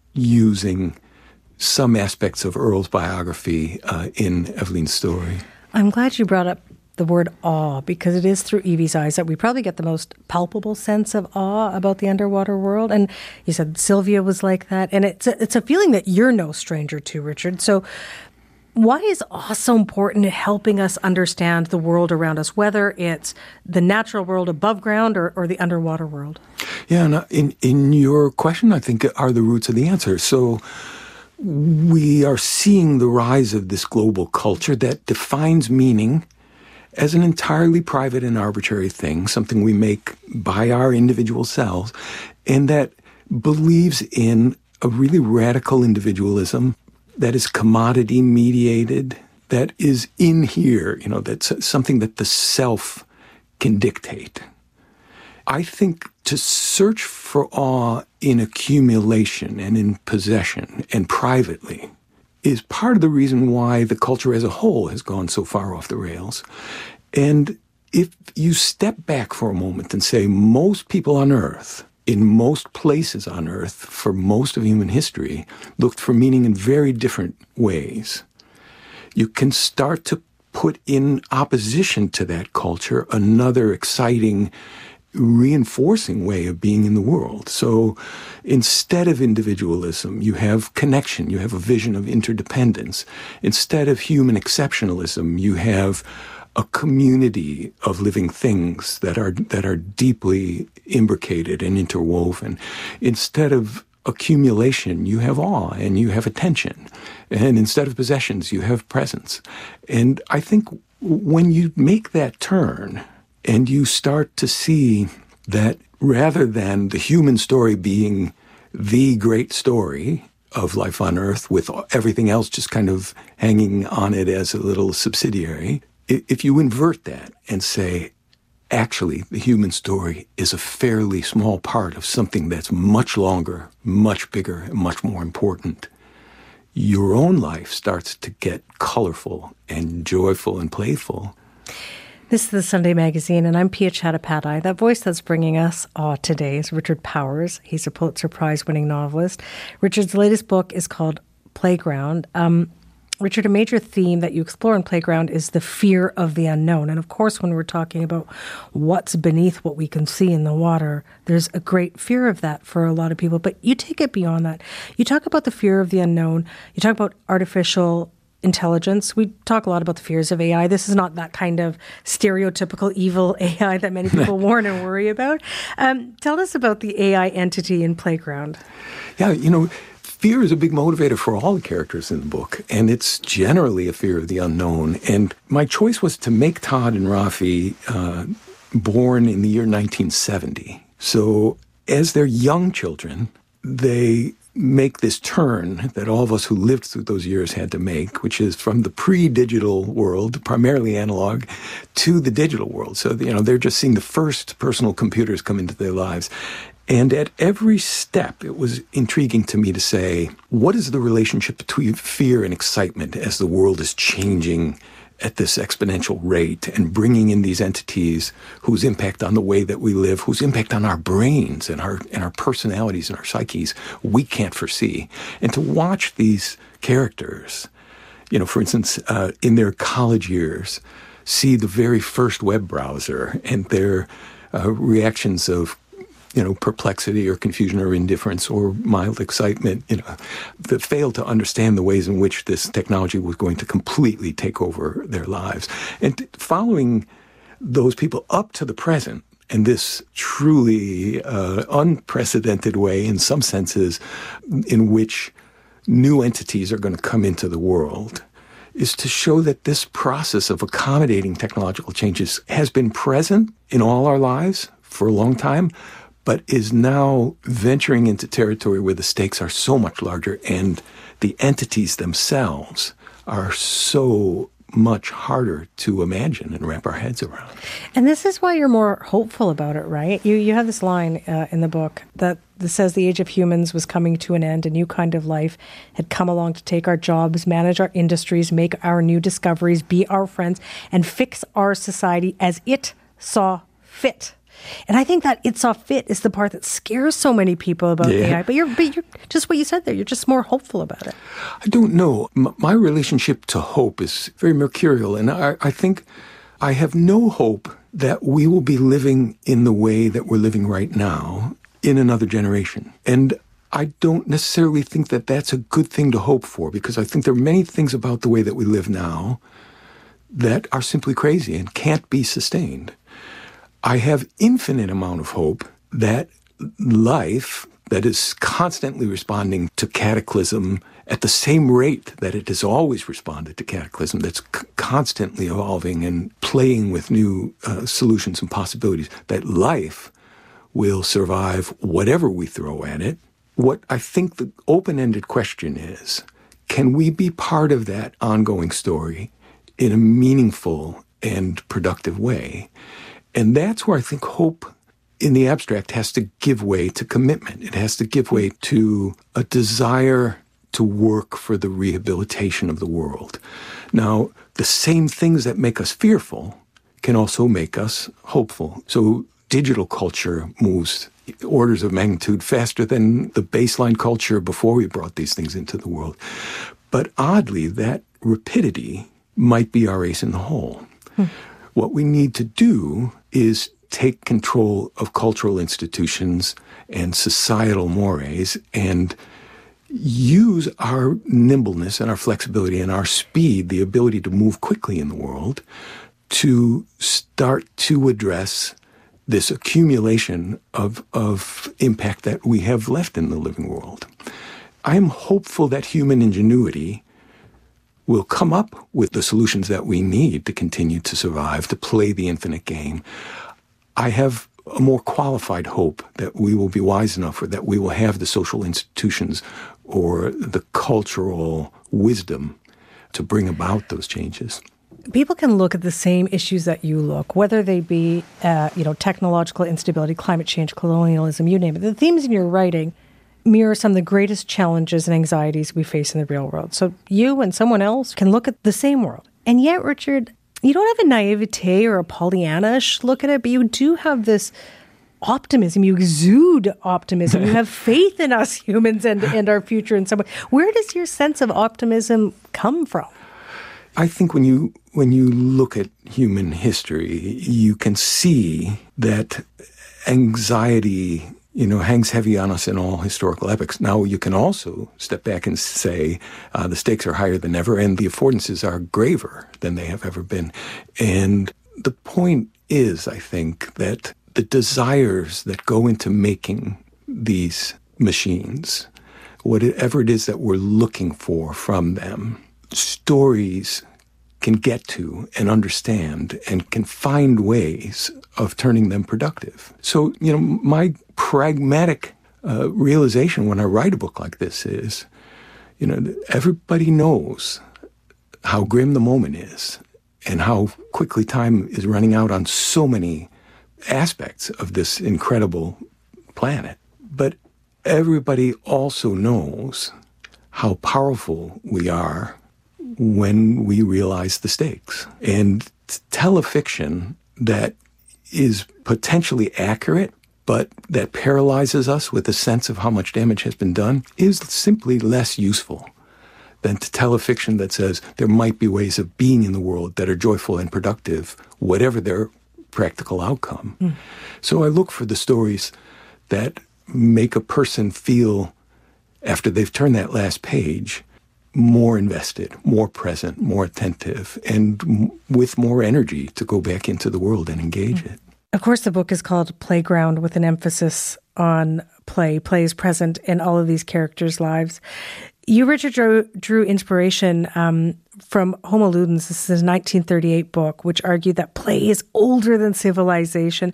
using some aspects of Earle's biography uh, in Eveline's story. I'm glad you brought up the word awe, because it is through Evie's eyes that we probably get the most palpable sense of awe about the underwater world. And you said Sylvia was like that. And it's a, it's a feeling that you're no stranger to, Richard. So why is awe so important in helping us understand the world around us, whether it's the natural world above ground or, or the underwater world? Yeah, and in, in your question, I think, are the roots of the answer. So we are seeing the rise of this global culture that defines meaning as an entirely private and arbitrary thing, something we make by our individual selves, and that believes in a really radical individualism that is commodity mediated, that is in here, you know, that's something that the self can dictate. I think to search for awe in accumulation and in possession and privately is part of the reason why the culture as a whole has gone so far off the rails. And if you step back for a moment and say most people on Earth, in most places on Earth, for most of human history, looked for meaning in very different ways, you can start to put in opposition to that culture another exciting, reinforcing way of being in the world. So instead of individualism, you have connection, you have a vision of interdependence. Instead of human exceptionalism, you have a community of living things that are that are deeply imbricated and interwoven. Instead of accumulation, you have awe and you have attention. And instead of possessions, you have presence. And I think when you make that turn, and you start to see that rather than the human story being the great story of life on Earth with everything else just kind of hanging on it as a little subsidiary, if you invert that and say, actually, the human story is a fairly small part of something that's much longer, much bigger, and much more important, your own life starts to get colorful and joyful and playful. This is the Sunday Magazine, and I'm Pia Chattopadhyay. That voice that's bringing us awe today is Richard Powers. He's a Pulitzer Prize-winning novelist. Richard's latest book is called Playground. Um, Richard, a major theme that you explore in Playground is the fear of the unknown. And of course, when we're talking about what's beneath what we can see in the water, there's a great fear of that for a lot of people. But you take it beyond that. You talk about the fear of the unknown. You talk about artificial intelligence. We talk a lot about the fears of A I. This is not that kind of stereotypical evil A I that many people warn and worry about. Um, tell us about the A I entity in Playground. Yeah, you know, fear is a big motivator for all the characters in the book, and it's generally a fear of the unknown. And my choice was to make Todd and Rafi uh, born in the year nineteen seventy. So as they're young children, they make this turn that all of us who lived through those years had to make, which is from the pre-digital world, primarily analog, to the digital world. So, you know, they're just seeing the first personal computers come into their lives. And at every step, it was intriguing to me to say, what is the relationship between fear and excitement as the world is changing at this exponential rate and bringing in these entities whose impact on the way that we live, whose impact on our brains and our and our personalities and our psyches we can't foresee. And to watch these characters, you know, for instance, uh, in their college years, see the very first web browser and their uh, reactions of you know, perplexity or confusion or indifference or mild excitement, you know, that failed to understand the ways in which this technology was going to completely take over their lives. And following those people up to the present in this truly uh, unprecedented way, in some senses, in which new entities are going to come into the world, is to show that this process of accommodating technological changes has been present in all our lives for a long time, but is now venturing into territory where the stakes are so much larger and the entities themselves are so much harder to imagine and wrap our heads around. And this is why you're more hopeful about it, right? You you have this line uh, in the book that, that says the age of humans was coming to an end. A new kind of life had come along to take our jobs, manage our industries, make our new discoveries, be our friends, and fix our society as it saw fit. And I think that it saw fit is the part that scares so many people about yeah. A I. But you're, but you're just what you said there. You're just more hopeful about it. I don't know. M- my relationship to hope is very mercurial. And I, I think I have no hope that we will be living in the way that we're living right now in another generation. And I don't necessarily think that that's a good thing to hope for, because I think there are many things about the way that we live now that are simply crazy and can't be sustained. I have infinite amount of hope that life that is constantly responding to cataclysm at the same rate that it has always responded to cataclysm, that's c- constantly evolving and playing with new uh, solutions and possibilities, that life will survive whatever we throw at it. What I think the open-ended question is, can we be part of that ongoing story in a meaningful and productive way? And that's where I think hope in the abstract has to give way to commitment. It has to give way to a desire to work for the rehabilitation of the world. Now, the same things that make us fearful can also make us hopeful. So digital culture moves orders of magnitude faster than the baseline culture before we brought these things into the world. But oddly, that rapidity might be our ace in the hole. Hmm. What we need to do is take control of cultural institutions and societal mores and use our nimbleness and our flexibility and our speed, the ability to move quickly in the world, to start to address this accumulation of, of impact that we have left in the living world. I am hopeful that human ingenuity will come up with the solutions that we need to continue to survive, to play the infinite game. I have a more qualified hope that we will be wise enough, or that we will have the social institutions or the cultural wisdom to bring about those changes. People can look at the same issues that you look, whether they be, uh, you know, technological instability, climate change, colonialism, you name it. The themes in your writing mirror some of the greatest challenges and anxieties we face in the real world. So you and someone else can look at the same world. And yet, Richard, you don't have a naivete or a Pollyanna-ish look at it, but you do have this optimism. You exude optimism. You have faith in us humans and, and our future in some way. Where does your sense of optimism come from? I think when you when you look at human history, you can see that anxiety, you know, hangs heavy on us in all historical epochs. Now, you can also step back and say uh, the stakes are higher than ever and the affordances are graver than they have ever been. And the point is, I think, that the desires that go into making these machines, whatever it is that we're looking for from them, stories can get to and understand and can find ways of turning them productive. So, you know, my pragmatic uh, realization when I write a book like this is, you know, everybody knows how grim the moment is and how quickly time is running out on so many aspects of this incredible planet. But everybody also knows how powerful we are when we realize the stakes. And to tell a fiction that is potentially accurate, but that paralyzes us with a sense of how much damage has been done, is simply less useful than to tell a fiction that says there might be ways of being in the world that are joyful and productive, whatever their practical outcome. Mm. So I look for the stories that make a person feel, after they've turned that last page, more invested, more present, more attentive, and m- with more energy to go back into the world and engage mm. it. Of course, the book is called Playground, with an emphasis on play. Play is present in all of these characters' lives. You, Richard, drew, drew inspiration um, from Homo Ludens. This is a nineteen thirty-eight book, which argued that play is older than civilization.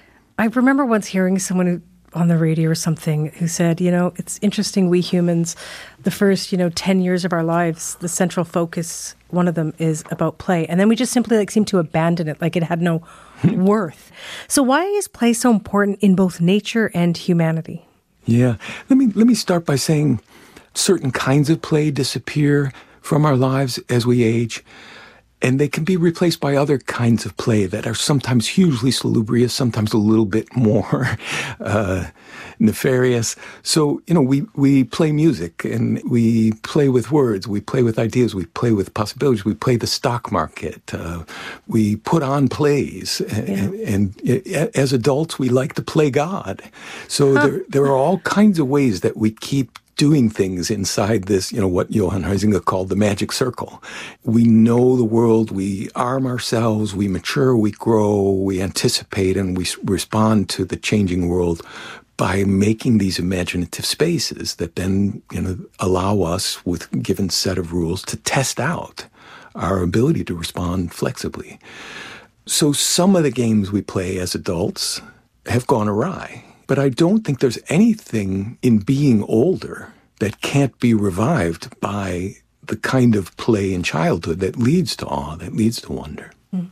I remember once hearing someone who, on the radio or something, who said, you know, it's interesting, we humans, the first, you know, ten years of our lives, the central focus, one of them is about play. And then we just simply like seem to abandon it, like it had no worth. So why is play so important in both nature and humanity? Yeah. Let me let me start by saying certain kinds of play disappear from our lives as we age, and they can be replaced by other kinds of play that are sometimes hugely salubrious, sometimes a little bit more uh, nefarious. So, you know, we, we play music, and we play with words, we play with ideas, we play with possibilities, we play the stock market, uh, we put on plays, yeah. and, and as adults, we like to play God. So huh. there, there are all kinds of ways that we keep doing things inside this, you know, what Johann Huizinga called the magic circle. We know the world, we arm ourselves, we mature, we grow, we anticipate, and we respond to the changing world by making these imaginative spaces that then, you know, allow us, with a given set of rules, to test out our ability to respond flexibly. So some of the games we play as adults have gone awry. But I don't think there's anything in being older that can't be revived by the kind of play in childhood that leads to awe, that leads to wonder. Mm.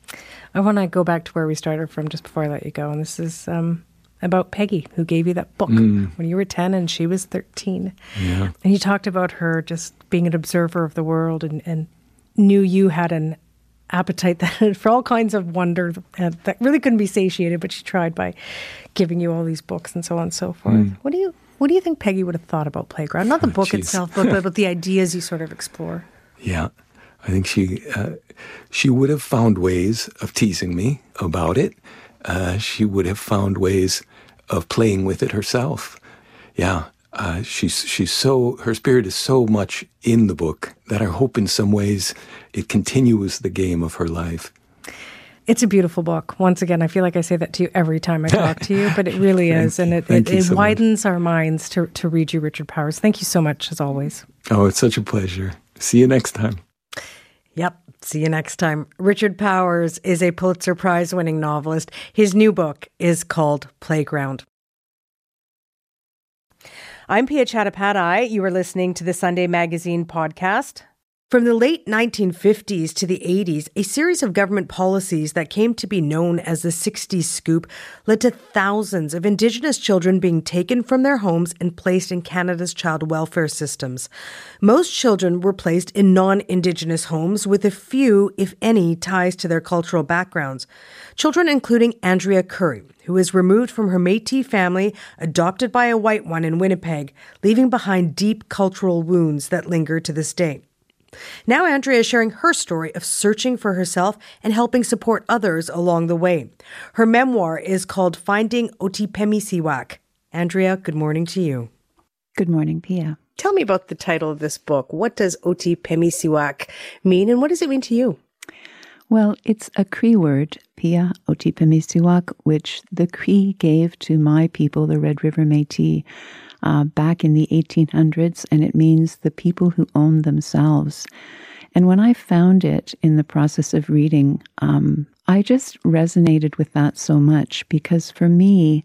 I want to go back to where we started from just before I let you go. And this is um, about Peggy, who gave you that book mm. when you were ten and she was thirteen. Yeah. And you talked about her just being an observer of the world and, and knew you had an appetite that for all kinds of wonder uh, that really couldn't be satiated, but she tried by giving you all these books and so on and so forth. Mm. What do you what do you think Peggy would have thought about Playground? Not the book oh, itself, but about the ideas you sort of explore. Yeah, I think she uh, she would have found ways of teasing me about it. Uh, she would have found ways of playing with it herself. Yeah. Uh, she's she's so her spirit is so much in the book that I hope in some ways it continues the game of her life. It's a beautiful book. Once again, I feel like I say that to you every time I talk to you, but it really is, and it, it, it so widens much. Our minds to to read you, Richard Powers. Thank you so much, as always. Oh, it's such a pleasure. See you next time. Yep. See you next time. Richard Powers is a Pulitzer Prize-winning novelist. His new book is called Playground. I'm Pia Chattopadhyay. You are listening to the Sunday Magazine podcast. From the late nineteen fifties to the eighties, a series of government policies that came to be known as the sixties Scoop led to thousands of Indigenous children being taken from their homes and placed in Canada's child welfare systems. Most children were placed in non-Indigenous homes with a few, if any, ties to their cultural backgrounds. Children including Andrea Curry, who was removed from her Métis family, adopted by a white one in Winnipeg, leaving behind deep cultural wounds that linger to this day. Now Andrea is sharing her story of searching for herself and helping support others along the way. Her memoir is called Finding Otipemisiwak. Andrea, good morning to you. Good morning, Pia. Tell me about the title of this book. What does Otipemisiwak mean, and what does it mean to you? Well, it's a Cree word, Pia Otipemisiwak, which the Cree gave to my people, the Red River Métis, Uh, back in the eighteen hundreds, and it means the people who own themselves. And when I found it in the process of reading, um, I just resonated with that so much, because for me,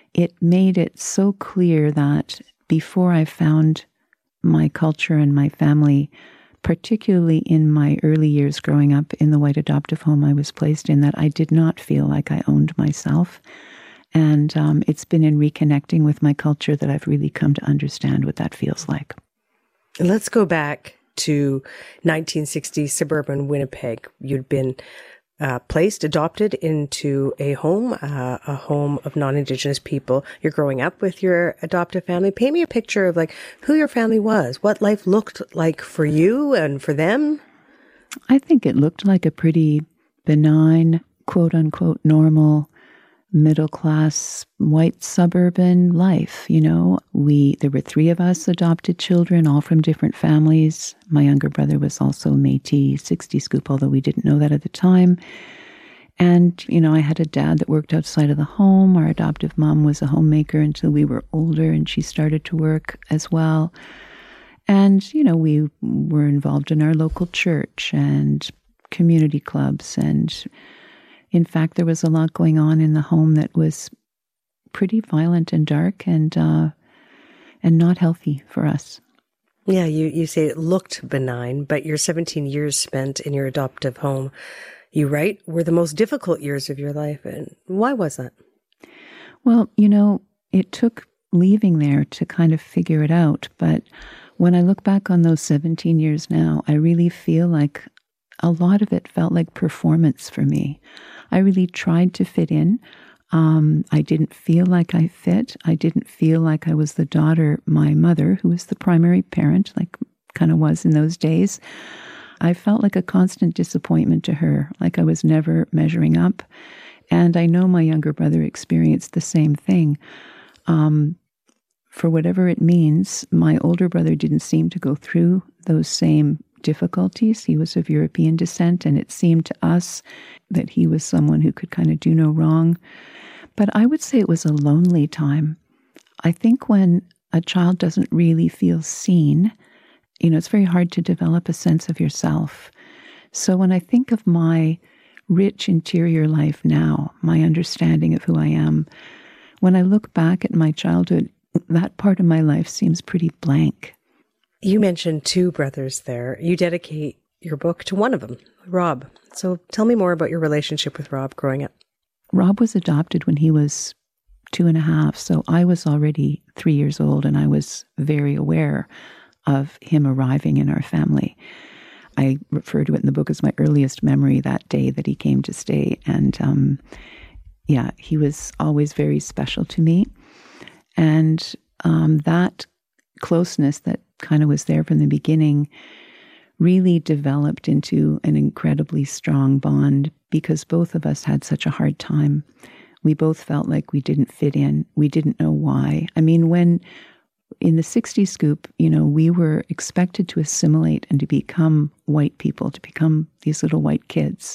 it made it so clear that before I found my culture and my family, particularly in my early years growing up in the white adoptive home I was placed in, that I did not feel like I owned myself. And um, it's been in reconnecting with my culture that I've really come to understand what that feels like. Let's go back to nineteen sixty suburban Winnipeg. You'd been uh, placed, adopted into a home, uh, a home of non-Indigenous people. You're growing up with your adoptive family. Paint me a picture of like who your family was, what life looked like for you and for them. I think it looked like a pretty benign, quote unquote, normal, middle-class, white suburban life. You know, we, there were three of us adopted children, all from different families. My younger brother was also Métis, sixty Scoop, although we didn't know that at the time. And, you know, I had a dad that worked outside of the home. Our adoptive mom was a homemaker until we were older, and she started to work as well. And, you know, we were involved in our local church and community clubs, and in fact, there was a lot going on in the home that was pretty violent and dark and uh, and not healthy for us. Yeah, you, you say it looked benign, but your seventeen years spent in your adoptive home, you write, were the most difficult years of your life. And why was that? Well, you know, it took leaving there to kind of figure it out. But when I look back on those seventeen years now, I really feel like a lot of it felt like performance for me. I really tried to fit in. Um, I didn't feel like I fit. I didn't feel like I was the daughter my mother, who was the primary parent, like kind of was in those days. I felt like a constant disappointment to her, like I was never measuring up. And I know my younger brother experienced the same thing. Um, for whatever it means, my older brother didn't seem to go through those same difficulties. He was of European descent, and it seemed to us that he was someone who could kind of do no wrong. But I would say it was a lonely time. I think when a child doesn't really feel seen, you know, it's very hard to develop a sense of yourself. So when I think of my rich interior life now, my understanding of who I am, when I look back at my childhood, that part of my life seems pretty blank. You mentioned two brothers there. You dedicate your book to one of them, Rob. So tell me more about your relationship with Rob growing up. Rob was adopted when he was two and a half, so I was already three years old, and I was very aware of him arriving in our family. I refer to it in the book as my earliest memory, that day that he came to stay. And um, yeah, he was always very special to me. And um, that closeness that kind of was there from the beginning really developed into an incredibly strong bond because both of us had such a hard time. We both felt like we didn't fit in. We didn't know why. I mean, when in the sixty Scoop, you know, we were expected to assimilate and to become white people, to become these little white kids.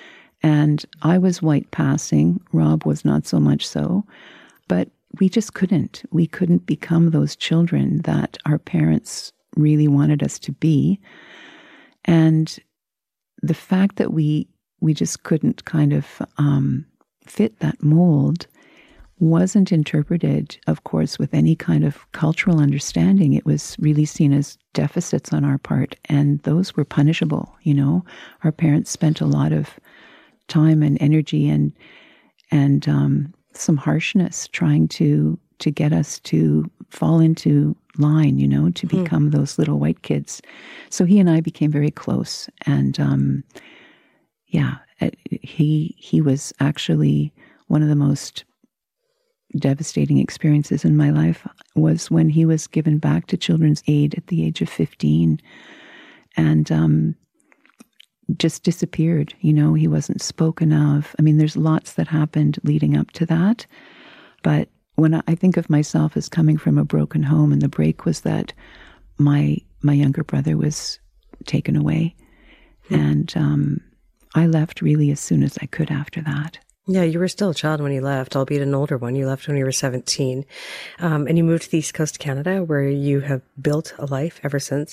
And I was white passing. Rob was not so much so. But we just couldn't. We couldn't become those children that our parents really wanted us to be. And the fact that we we just couldn't kind of um, fit that mold wasn't interpreted, of course, with any kind of cultural understanding. It was really seen as deficits on our part, and those were punishable. You know, our parents spent a lot of time and energy and and um, some harshness trying to to get us to fall into line, you know, to become mm. those little white kids. So he and I became very close, and um, yeah, he he was actually one of the most devastating experiences in my life was when he was given back to Children's Aid at the age of fifteen, and um, just disappeared. You know, he wasn't spoken of. I mean, there's lots that happened leading up to that, but when I think of myself as coming from a broken home, and the break was that my my younger brother was taken away, hmm. and um, I left really as soon as I could after that. Yeah, you were still a child when you left, albeit an older one. You left when you were seventeen, um, and you moved to the East Coast of Canada, where you have built a life ever since.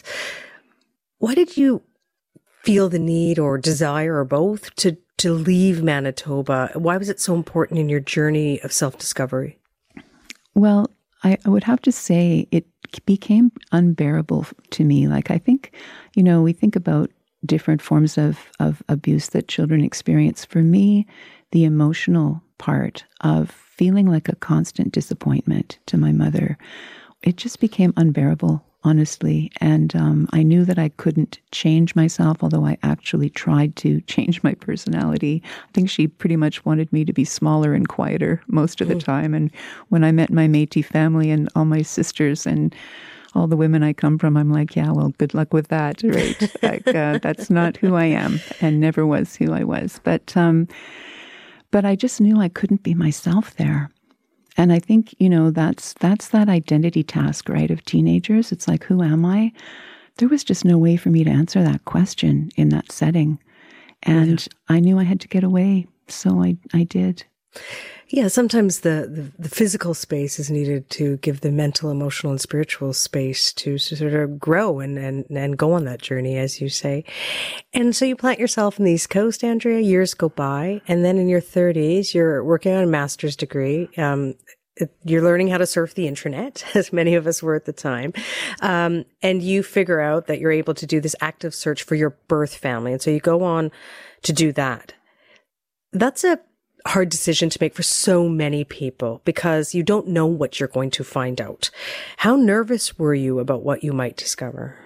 Why did you feel the need or desire, or both, to to leave Manitoba? Why was it so important in your journey of self-discovery? Well, I, I would have to say it became unbearable to me. Like, I think, you know, we think about different forms of, of abuse that children experience. For me, the emotional part of feeling like a constant disappointment to my mother, it just became unbearable, honestly. And um, I knew that I couldn't change myself, although I actually tried to change my personality. I think she pretty much wanted me to be smaller and quieter most of the time. And when I met my Métis family and all my sisters and all the women I come from, I'm like, yeah, well, good luck with that, right? Like, uh, that's not who I am and never was who I was. But, um, but I just knew I couldn't be myself there. And I think, you know, that's that's that identity task, right, of teenagers. It's like, who am I? There was just no way for me to answer that question in that setting. And yeah. I knew I had to get away, so I, I did. Yeah, sometimes the, the, the physical space is needed to give the mental, emotional, and spiritual space to sort of grow and, and, and go on that journey, as you say. And so you plant yourself in the East Coast, Andrea, years go by, and then in your thirties, you're working on a master's degree. Um, you're learning how to surf the intranet, as many of us were at the time. Um, and you figure out that you're able to do this active search for your birth family. And so you go on to do that. That's a hard decision to make for so many people because you don't know what you're going to find out. How nervous were you about what you might discover?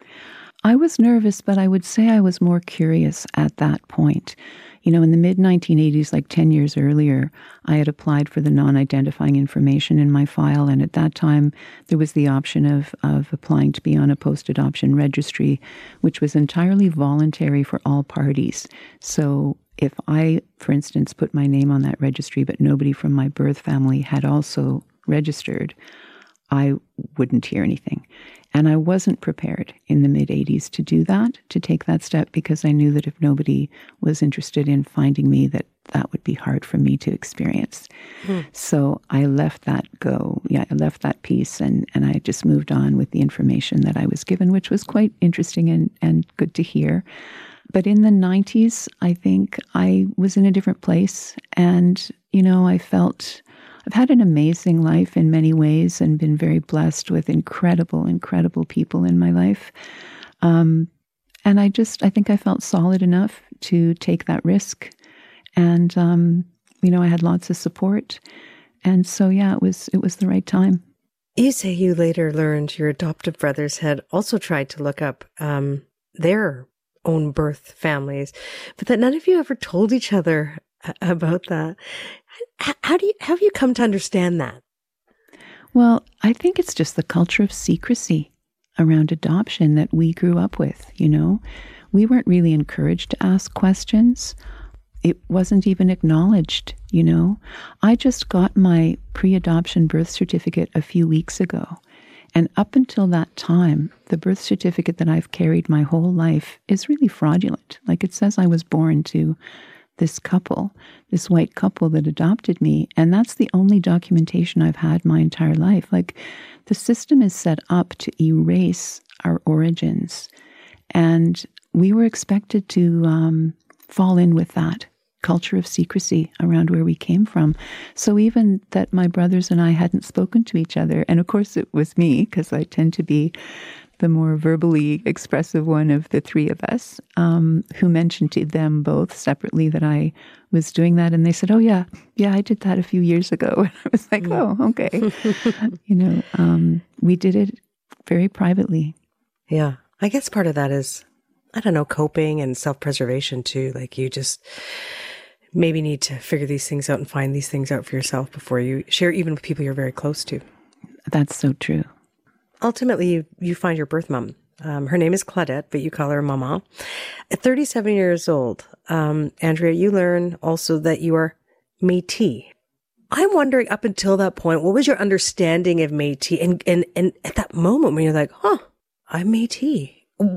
I was nervous, but I would say I was more curious at that point. You know, in the mid nineteen eighties, like ten years earlier, I had applied for the non-identifying information in my file. And at that time, there was the option of, of applying to be on a post-adoption registry, which was entirely voluntary for all parties. So if I, for instance, put my name on that registry, but nobody from my birth family had also registered, I wouldn't hear anything. And I wasn't prepared in the mid-eighties to do that, to take that step, because I knew that if nobody was interested in finding me, that that would be hard for me to experience. Hmm. So I left that go. Yeah, I left that piece and, and I just moved on with the information that I was given, which was quite interesting and, and good to hear. But in the nineties, I think I was in a different place. And, you know, I felt I've had an amazing life in many ways and been very blessed with incredible, incredible people in my life. Um, and I just, I think I felt solid enough to take that risk. And, um, you know, I had lots of support. And so, yeah, it was, it was the right time. You say you later learned your adoptive brothers had also tried to look up um, their own birth families, but that none of you ever told each other about that. How do you, how have you come to understand that? Well, I think it's just the culture of secrecy around adoption that we grew up with, you know. We weren't really encouraged to ask questions. It wasn't even acknowledged, you know. I just got my pre-adoption birth certificate a few weeks ago. And up until that time, the birth certificate that I've carried my whole life is really fraudulent. Like, it says I was born to this couple, this white couple that adopted me. And that's the only documentation I've had my entire life. Like, the system is set up to erase our origins. And we were expected to um, fall in with that culture of secrecy around where we came from. So even that my brothers and I hadn't spoken to each other, and of course it was me, because I tend to be the more verbally expressive one of the three of us, um, who mentioned to them both separately that I was doing that. And they said, oh, yeah, yeah, I did that a few years ago. And I was like, oh, okay. you know, um, we did it very privately. Yeah. I guess part of that is, I don't know, coping and self-preservation too. Like, you just maybe need to figure these things out and find these things out for yourself before you share, even with people you're very close to. That's so true. Ultimately, you, you find your birth mom. Um, her name is Claudette, but you call her Mama. At thirty-seven years old, um, Andrea, you learn also that you are Métis. I'm wondering, up until that point, what was your understanding of Métis? And, and, and at that moment when you're like, huh, I'm Métis.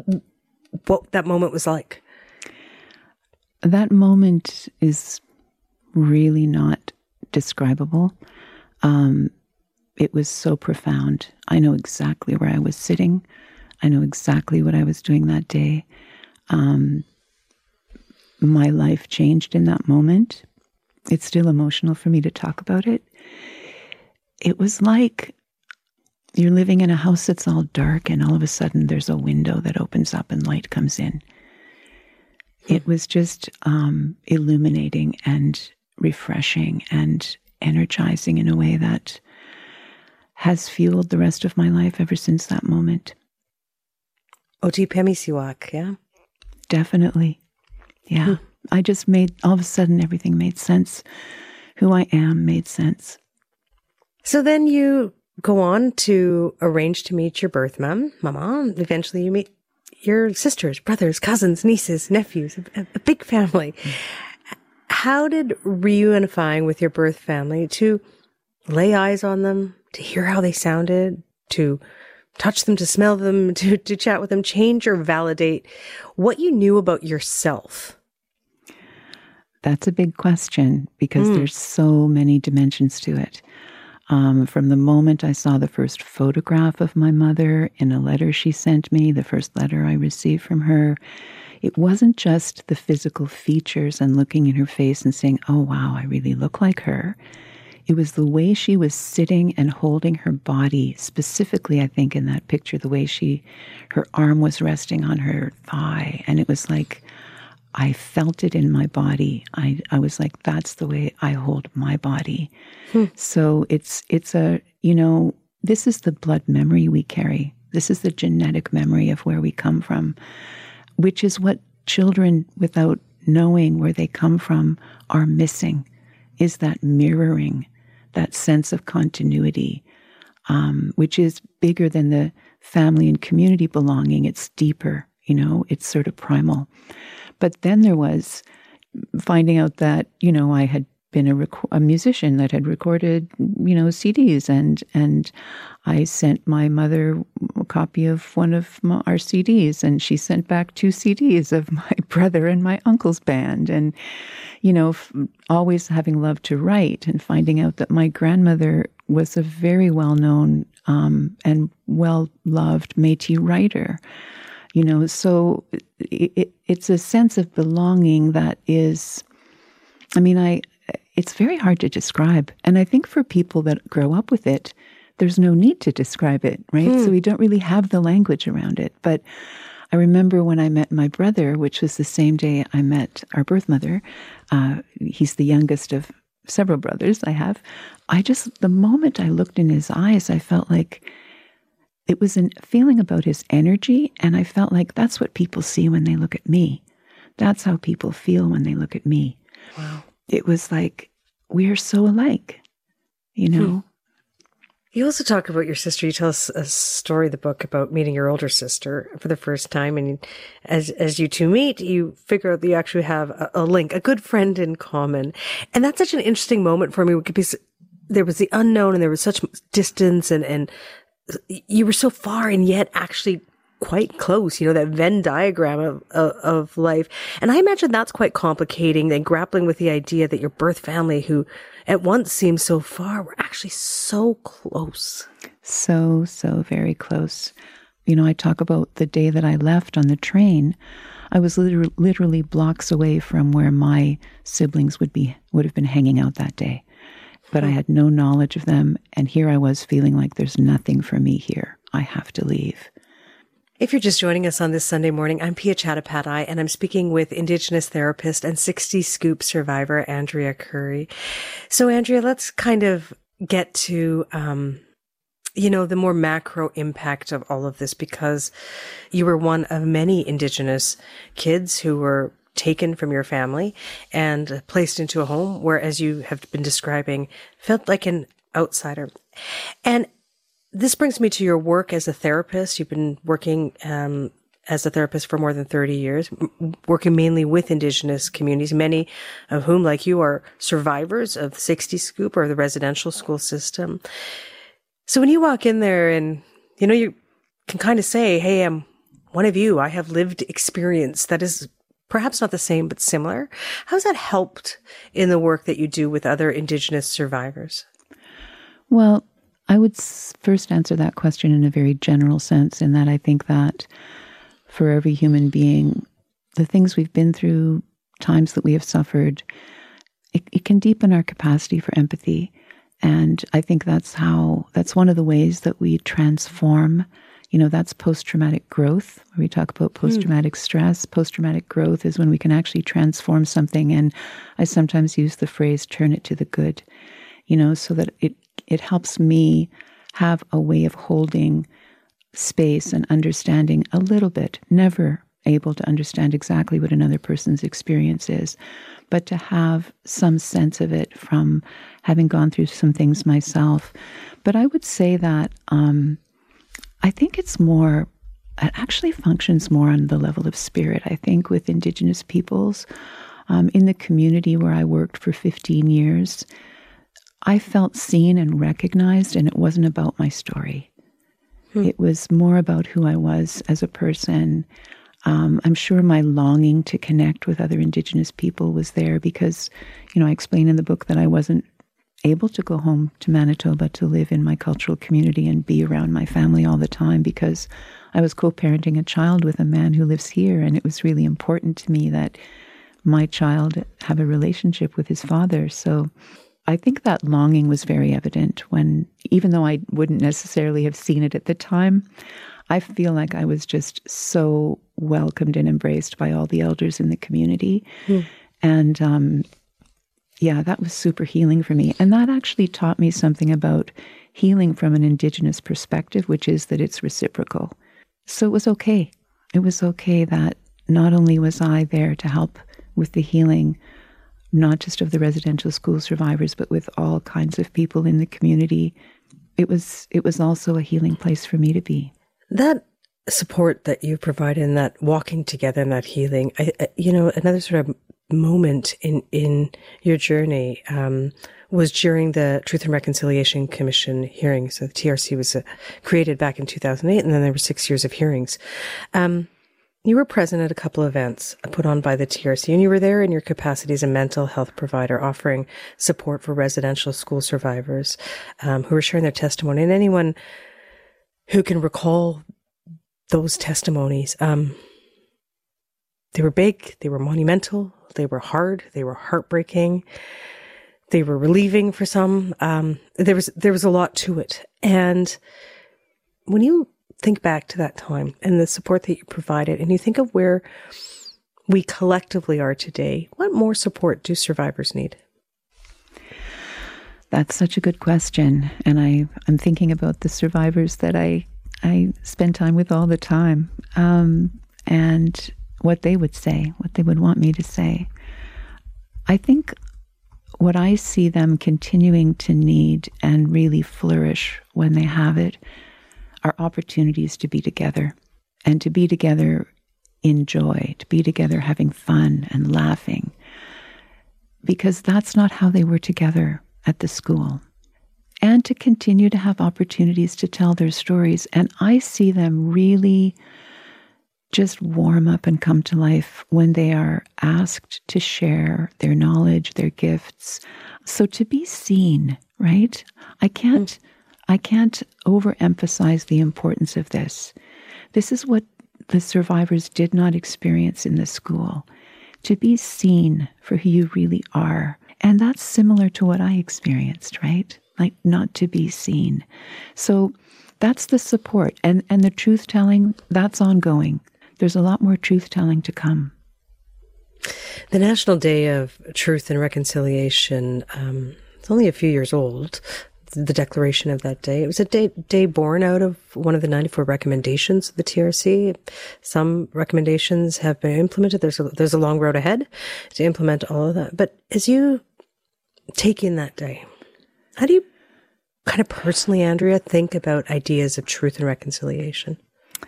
What that moment was like? That moment is really not describable. Um, it was so profound. I know exactly where I was sitting. I know exactly what I was doing that day. Um, my life changed in that moment. It's still emotional for me to talk about it. it was like you're living in a house that's all dark, and all of a sudden there's a window that opens up and light comes in. It was just um, illuminating and refreshing and energizing in a way that has fueled the rest of my life ever since that moment. Otipemisiwak, yeah? Definitely. Yeah. Hmm. I just made, all of a sudden, everything made sense. Who I am made sense. So then you go on to arrange to meet your birth mom, mama. Eventually you meet your sisters, brothers, cousins, nieces, nephews, a, a big family. Mm. How did reunifying with your birth family, to lay eyes on them, to hear how they sounded, to touch them, to smell them, to, to chat with them, change or validate what you knew about yourself? That's a big question, because mm. there's so many dimensions to it. Um, from the moment I saw the first photograph of my mother in a letter she sent me, the first letter I received from her, it wasn't just the physical features and looking in her face and saying, oh, wow, I really look like her. It was the way she was sitting and holding her body, specifically, I think, in that picture, the way she, her arm was resting on her thigh. And it was like, I felt it in my body. I, I was like, that's the way I hold my body. Hmm. So it's, it's a, you know, this is the blood memory we carry. This is the genetic memory of where we come from, which is what children, without knowing where they come from, are missing, is that mirroring, that sense of continuity, um, which is bigger than the family and community belonging. It's deeper, you know, it's sort of primal. But then there was finding out that, you know, I had been a, rec- a musician that had recorded, you know, C Ds, and and I sent my mother a copy of one of my, our C Ds, and she sent back two C Ds of my brother and my uncle's band. And, you know, f- always having loved to write, and finding out that my grandmother was a very well-known um, and well-loved Métis writer. You know, so it, it, it's a sense of belonging that is, I mean, I, it's very hard to describe. And I think for people that grow up with it, there's no need to describe it, right? Hmm. So we don't really have the language around it. But I remember when I met my brother, which was the same day I met our birth mother, uh, he's the youngest of several brothers I have. I just, the moment I looked in his eyes, I felt like, it was a feeling about his energy, and I felt like that's what people see when they look at me. That's how people feel when they look at me. Wow. It was like, we are so alike, you know? Hmm. You also talk about your sister. You tell us a story in the book about meeting your older sister for the first time, and as as you two meet, you figure out that you actually have a, a link, a good friend in common. And that's such an interesting moment for me, because there was the unknown, and there was such distance, and, and you were so far and yet actually quite close, you know, that Venn diagram of, of, of life. And I imagine that's quite complicating, and grappling with the idea that your birth family, who at once seemed so far, were actually so close. So, so very close. You know, I talk about the day that I left on the train. I was literally, literally blocks away from where my siblings would be, would have been hanging out that day. But I had no knowledge of them, and here I was feeling like there's nothing for me here. I have to leave. If you're just joining us on this Sunday morning, I'm Pia Chattopadhyay, and I'm speaking with Indigenous therapist and sixty Scoop survivor, Andrea Curry. So, Andrea, let's kind of get to, um, you know, the more macro impact of all of this, because you were one of many Indigenous kids who were taken from your family and placed into a home where, as you have been describing, felt like an outsider. And this brings me to your work as a therapist. You've been working um, as a therapist for more than thirty years, working mainly with Indigenous communities, many of whom, like you, are survivors of the sixty Scoop or the residential school system. So when you walk in there and, you know, you can kind of say, hey, I'm one of you. I have lived experience that is perhaps not the same, but similar. How's that helped in the work that you do with other Indigenous survivors? Well, I would first answer that question in a very general sense, in that I think that for every human being, the things we've been through, times that we have suffered, it, it can deepen our capacity for empathy. And I think that's how, that's one of the ways that we transform. You know, that's post-traumatic growth. When we talk about post-traumatic mm. stress, post-traumatic growth is when we can actually transform something. And I sometimes use the phrase, turn it to the good, you know, so that it, it helps me have a way of holding space and understanding a little bit, never able to understand exactly what another person's experience is, but to have some sense of it from having gone through some things myself. But I would say that um, I think it's more, it actually functions more on the level of spirit. I think with Indigenous peoples, um, in the community where I worked for fifteen years, I felt seen and recognized, and it wasn't about my story. Hmm. It was more about who I was as a person. Um, I'm sure my longing to connect with other Indigenous people was there because, you know, I explain in the book that I wasn't able to go home to Manitoba to live in my cultural community and be around my family all the time because I was co-parenting a child with a man who lives here, and it was really important to me that my child have a relationship with his father. So I think that longing was very evident when, even though I wouldn't necessarily have seen it at the time, I feel like I was just so welcomed and embraced by all the elders in the community. Mm. And um, yeah, that was super healing for me. And that actually taught me something about healing from an Indigenous perspective, which is that it's reciprocal. So it was okay. It was okay that not only was I there to help with the healing, not just of the residential school survivors, but with all kinds of people in the community. It was it was also a healing place for me to be. That support that you provide in that walking together and that healing, I, I, you know, another sort of moment in, in your journey um, was during the Truth and Reconciliation Commission hearings. So the T R C was uh, created back in two thousand eight, and then there were six years of hearings. Um, you were present at a couple of events put on by the T R C, and you were there in your capacity as a mental health provider offering support for residential school survivors um, who were sharing their testimony. And anyone who can recall those testimonies, um, they were big, they were monumental, they were hard, they were heartbreaking, they were relieving for some. Um, there was there was a lot to it. And when you think back to that time and the support that you provided, and you think of where we collectively are today, what more support do survivors need? That's such a good question. And I, I'm thinking about the survivors that I I spend time with all the time, um, and what they would say, what they would want me to say. I think what I see them continuing to need and really flourish when they have it are opportunities to be together, and to be together in joy, to be together having fun and laughing, because that's not how they were together at the school, and to continue to have opportunities to tell their stories. And I see them really just warm up and come to life when they are asked to share their knowledge, their gifts. So to be seen, right? I can't, mm. I can't overemphasize the importance of this. This is what the survivors did not experience in the school. To be seen for who you really are. And that's similar to what I experienced, right? Like not to be seen. So that's the support. And, and the truth-telling, that's ongoing. There's a lot more truth-telling to come. The National Day of Truth and Reconciliation, um, it's only a few years old, the declaration of that day. It was a day, day born out of one of the ninety-four recommendations of the T R C. Some recommendations have been implemented. There's a, there's a long road ahead to implement all of that. But as you take in that day, how do you kind of personally, Andrea, think about ideas of truth and reconciliation?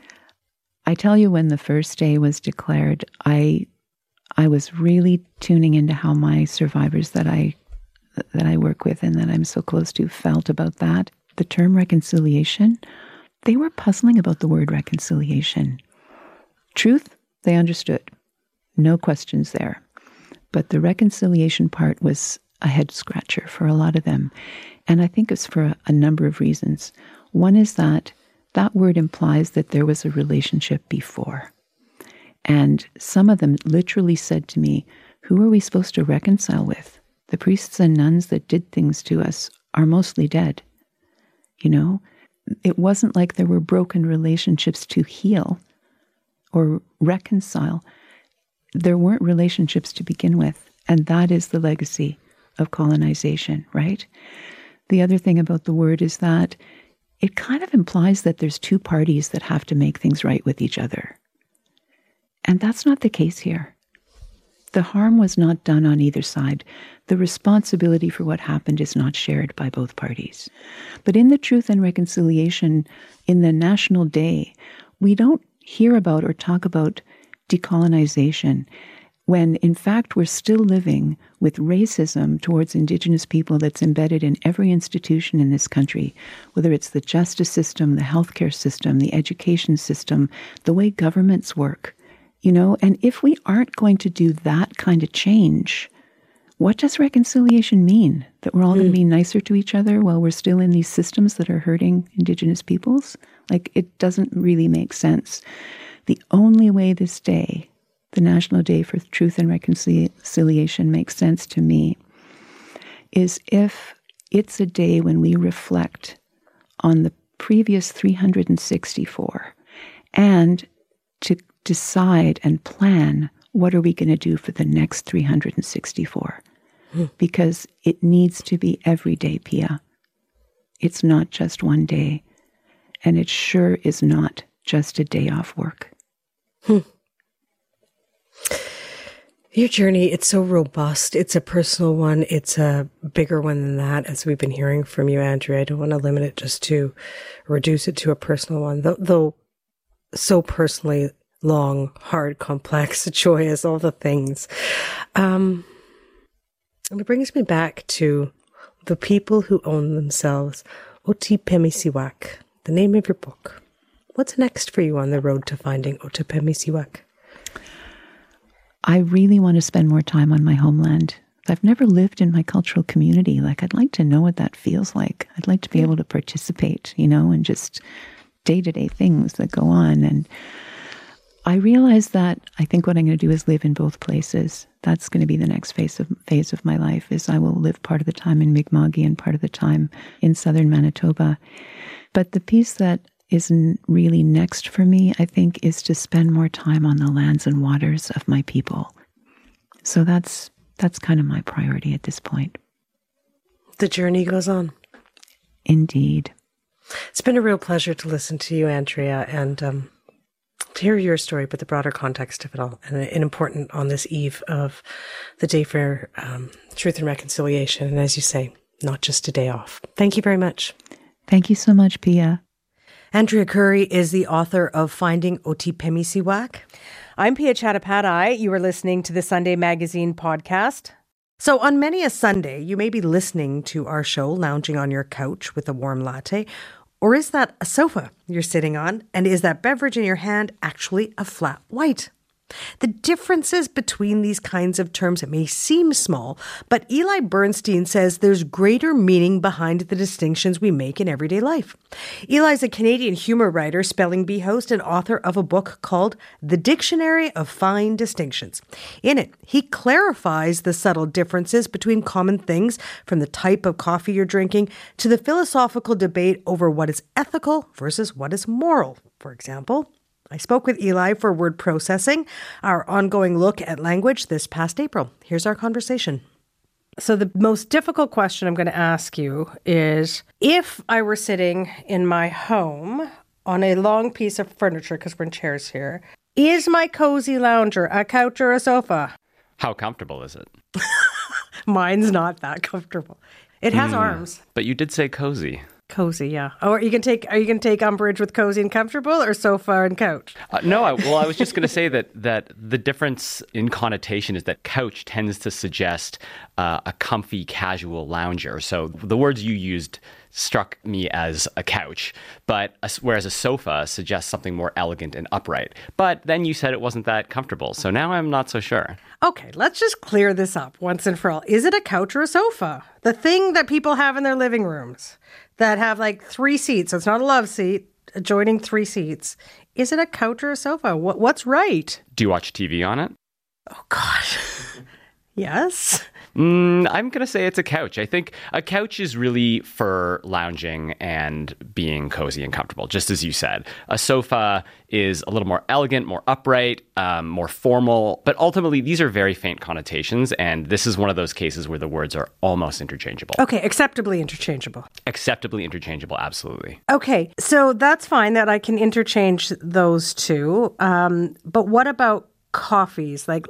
I tell you, when the first day was declared, I I was really tuning into how my survivors that I that I work with and that I'm so close to felt about that. The term reconciliation, they were puzzling about the word reconciliation. Truth, they understood. No questions there. But the reconciliation part was a head scratcher for a lot of them. And I think it's for a, a number of reasons. One is that that word implies that there was a relationship before. And some of them literally said to me, who are we supposed to reconcile with? The priests and nuns that did things to us are mostly dead. You know, it wasn't like there were broken relationships to heal or reconcile. There weren't relationships to begin with. And that is the legacy of colonization, right? The other thing about the word is that it kind of implies that there's two parties that have to make things right with each other. And that's not the case here. The harm was not done on either side. The responsibility for what happened is not shared by both parties. But in the Truth and Reconciliation, in the National Day, we don't hear about or talk about decolonization when, in fact, we're still living with racism towards Indigenous people that's embedded in every institution in this country, whether it's the justice system, the healthcare system, the education system, the way governments work. You know, and if we aren't going to do that kind of change, what does reconciliation mean? That we're all mm. going to be nicer to each other while we're still in these systems that are hurting Indigenous peoples? Like, it doesn't really make sense. The only way this day, the National Day for Truth and Reconciliation, makes sense to me is if it's a day when we reflect on the previous three hundred sixty-four and to decide and plan what are we going to do for the next three hundred sixty-four. Mm. Because it needs to be every day, Pia. It's not just one day. And it sure is not just a day off work. Hmm. Your journey, it's so robust. It's a personal one. It's a bigger one than that, as we've been hearing from you, Andrea. I don't want to limit it just to reduce it to a personal one, though, though so personally long, hard, complex, joyous, all the things. Um, and it brings me back to The People Who Own Themselves, Otipemisiwak, the name of your book. What's next for you on the road to finding Otipemisiwak? I really want to spend more time on my homeland. I've never lived in my cultural community. Like, I'd like to know what that feels like. I'd like to be able to participate, you know, in just day-to-day things that go on. And I realize that I think what I'm going to do is live in both places. That's going to be the next phase of phase of my life, is I will live part of the time in Mi'kma'ki and part of the time in southern Manitoba. But the piece that isn't really next for me, I think, is to spend more time on the lands and waters of my people. So that's that's kind of my priority at this point. The journey goes on. Indeed. It's been a real pleasure to listen to you, Andrea, and um, to hear your story, but the broader context of it all, and, and important on this eve of the Day for um, Truth and Reconciliation, and as you say, not just a day off. Thank you very much. Thank you so much, Pia. Andrea Curry is the author of Finding Otipemisiwak. I'm Pia Chattopadhyay. You are listening to the Sunday Magazine podcast. So on many a Sunday, you may be listening to our show, lounging on your couch with a warm latte. Or is that a sofa you're sitting on? And is that beverage in your hand actually a flat white? The differences between these kinds of terms, it may seem small, but Eli Bernstein says there's greater meaning behind the distinctions we make in everyday life. Eli's a Canadian humor writer, spelling bee host, and author of a book called The Dictionary of Fine Distinctions. In it, he clarifies the subtle differences between common things, from the type of coffee you're drinking to the philosophical debate over what is ethical versus what is moral. For example, I spoke with Eli for Word Processing, our ongoing look at language this past April. Here's our conversation. So the most difficult question I'm going to ask you is, if I were sitting in my home on a long piece of furniture, because we're in chairs here, is my cozy lounger a couch or a sofa? How comfortable is it? Mine's not that comfortable. It has mm, arms. But you did say cozy. Cozy, yeah. Or you can take. Are you going to take umbrage with cozy and comfortable, or sofa and couch? Uh, no, I, well, I was just going to say that that the difference in connotation is that couch tends to suggest uh, a comfy, casual lounger. So the words you used struck me as a couch, but a, whereas a sofa suggests something more elegant and upright. But then you said it wasn't that comfortable, so now I'm not so sure. Okay, let's just clear this up once and for all. Is it a couch or a sofa? The thing that people have in their living rooms that have like three seats, so it's not a love seat, adjoining three seats. Is it a couch or a sofa? What, what's right? Do you watch T V on it? Oh, gosh. Yes. Mm, I'm going to say it's a couch. I think a couch is really for lounging and being cozy and comfortable, just as you said. A sofa is a little more elegant, more upright, um, more formal. But ultimately, these are very faint connotations. And this is one of those cases where the words are almost interchangeable. Okay, acceptably interchangeable. Acceptably interchangeable, absolutely. Okay, so that's fine that I can interchange those two. Um, but what about coffees? Like,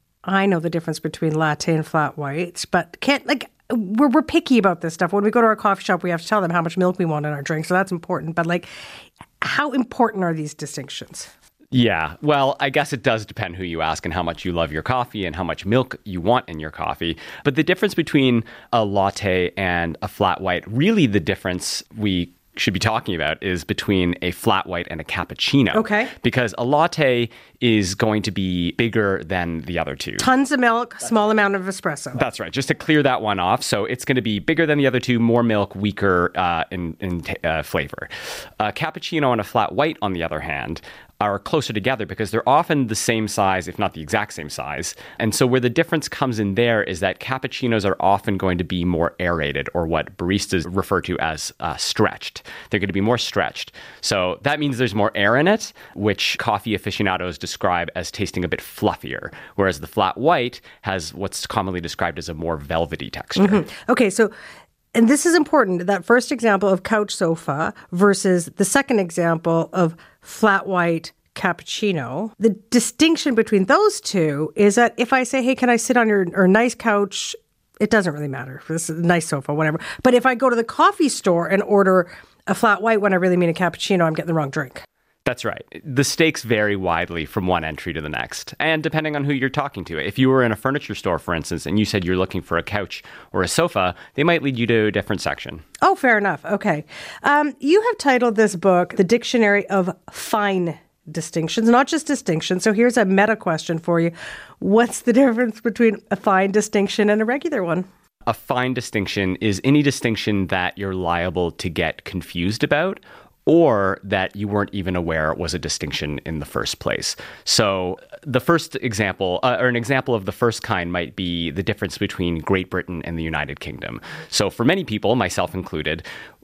I know the difference between latte and flat white, but can't, like, we're, we're picky about this stuff. When we go to our coffee shop, we have to tell them how much milk we want in our drink. So that's important. But, like, how important are these distinctions? Yeah, well, I guess it does depend who you ask and how much you love your coffee and how much milk you want in your coffee. But the difference between a latte and a flat white, really the difference we should be talking about is between a flat white and a cappuccino. Okay. Because a latte is going to be bigger than the other two. Tons of milk, small amount of espresso. That's right. Just to clear that one off. So it's going to be bigger than the other two, more milk, weaker uh, in, in uh, flavor. A cappuccino and a flat white, on the other hand, are closer together because they're often the same size, if not the exact same size. And so where the difference comes in there is that cappuccinos are often going to be more aerated, or what baristas refer to as uh, stretched. They're going to be more stretched. So that means there's more air in it, which coffee aficionados describe as tasting a bit fluffier, whereas the flat white has what's commonly described as a more velvety texture. Mm-hmm. Okay, so and this is important, that first example of couch sofa versus the second example of flat white cappuccino. The distinction between those two is that if I say, hey, can I sit on your or nice couch? It doesn't really matter. If this is a nice sofa, whatever. But if I go to the coffee store and order a flat white when I really mean a cappuccino, I'm getting the wrong drink. That's right. The stakes vary widely from one entry to the next, and depending on who you're talking to. If you were in a furniture store, for instance, and you said you're looking for a couch or a sofa, they might lead you to a different section. Oh, fair enough. Okay. Um, you have titled this book, The Dictionary of Fine Distinctions, not just distinctions. So here's a meta question for you. What's the difference between a fine distinction and a regular one? A fine distinction is any distinction that you're liable to get confused about, or that you weren't even aware was a distinction in the first place. So the first example, uh, or an example of the first kind, might be the difference between Great Britain and the United Kingdom. So for many people, myself included,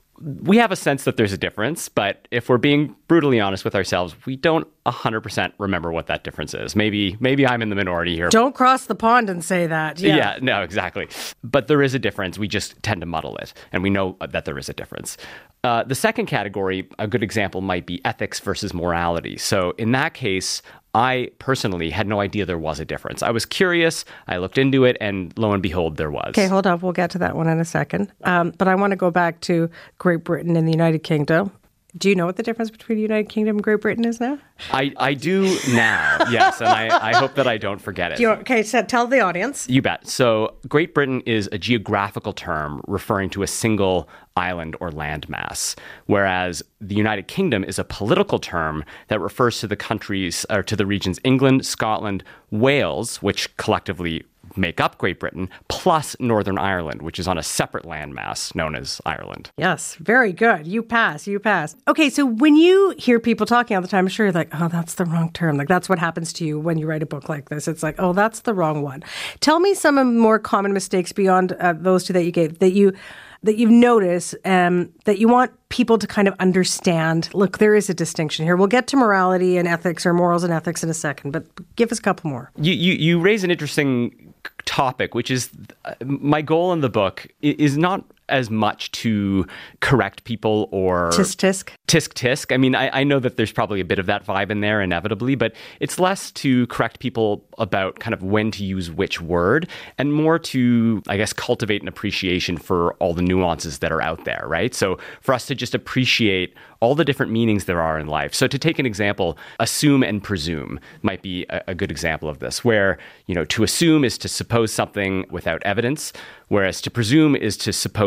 we have a sense that there's a difference, but if we're being brutally honest with ourselves, we don't one hundred percent remember what that difference is. Maybe maybe I'm in the minority here. Don't cross the pond and say that. Yeah, yeah no, exactly. But there is a difference. We just tend to muddle it, and we know that there is a difference. Uh, the second category, a good example, might be ethics versus morality. So in that case, I personally had no idea there was a difference. I was curious, I looked into it, and lo and behold, there was. Okay, hold on. We'll get to that one in a second. Um, but I want to go back to Great Britain and the United Kingdom. Do you know what the difference between the United Kingdom and Great Britain is now? I, I do now, yes, and I, I hope that I don't forget it. Do you, okay, so tell the audience. You bet. So Great Britain is a geographical term referring to a single island or landmass, whereas the United Kingdom is a political term that refers to the countries, or to the regions England, Scotland, Wales, which collectively make up Great Britain, plus Northern Ireland, which is on a separate landmass known as Ireland. Yes, very good. You pass, you pass. Okay, so when you hear people talking all the time, I'm sure you're like, oh, that's the wrong term. Like, that's what happens to you when you write a book like this. It's like, oh, that's the wrong one. Tell me some of the more common mistakes beyond uh, those two that you gave, that you that you've noticed, um, that you want people to kind of understand. Look, there is a distinction here. We'll get to morality and ethics, or morals and ethics, in a second, but give us a couple more. You you, you raise an interesting topic, which is uh, my goal in the book is not as much to correct people or tisk tisk tisk tisk. I mean, I, I know that there's probably a bit of that vibe in there inevitably, but it's less to correct people about kind of when to use which word, and more to, I guess, cultivate an appreciation for all the nuances that are out there, right? So for us to just appreciate all the different meanings there are in life. So to take an example, assume and presume might be a, a good example of this, where, you know, to assume is to suppose something without evidence, whereas to presume is to suppose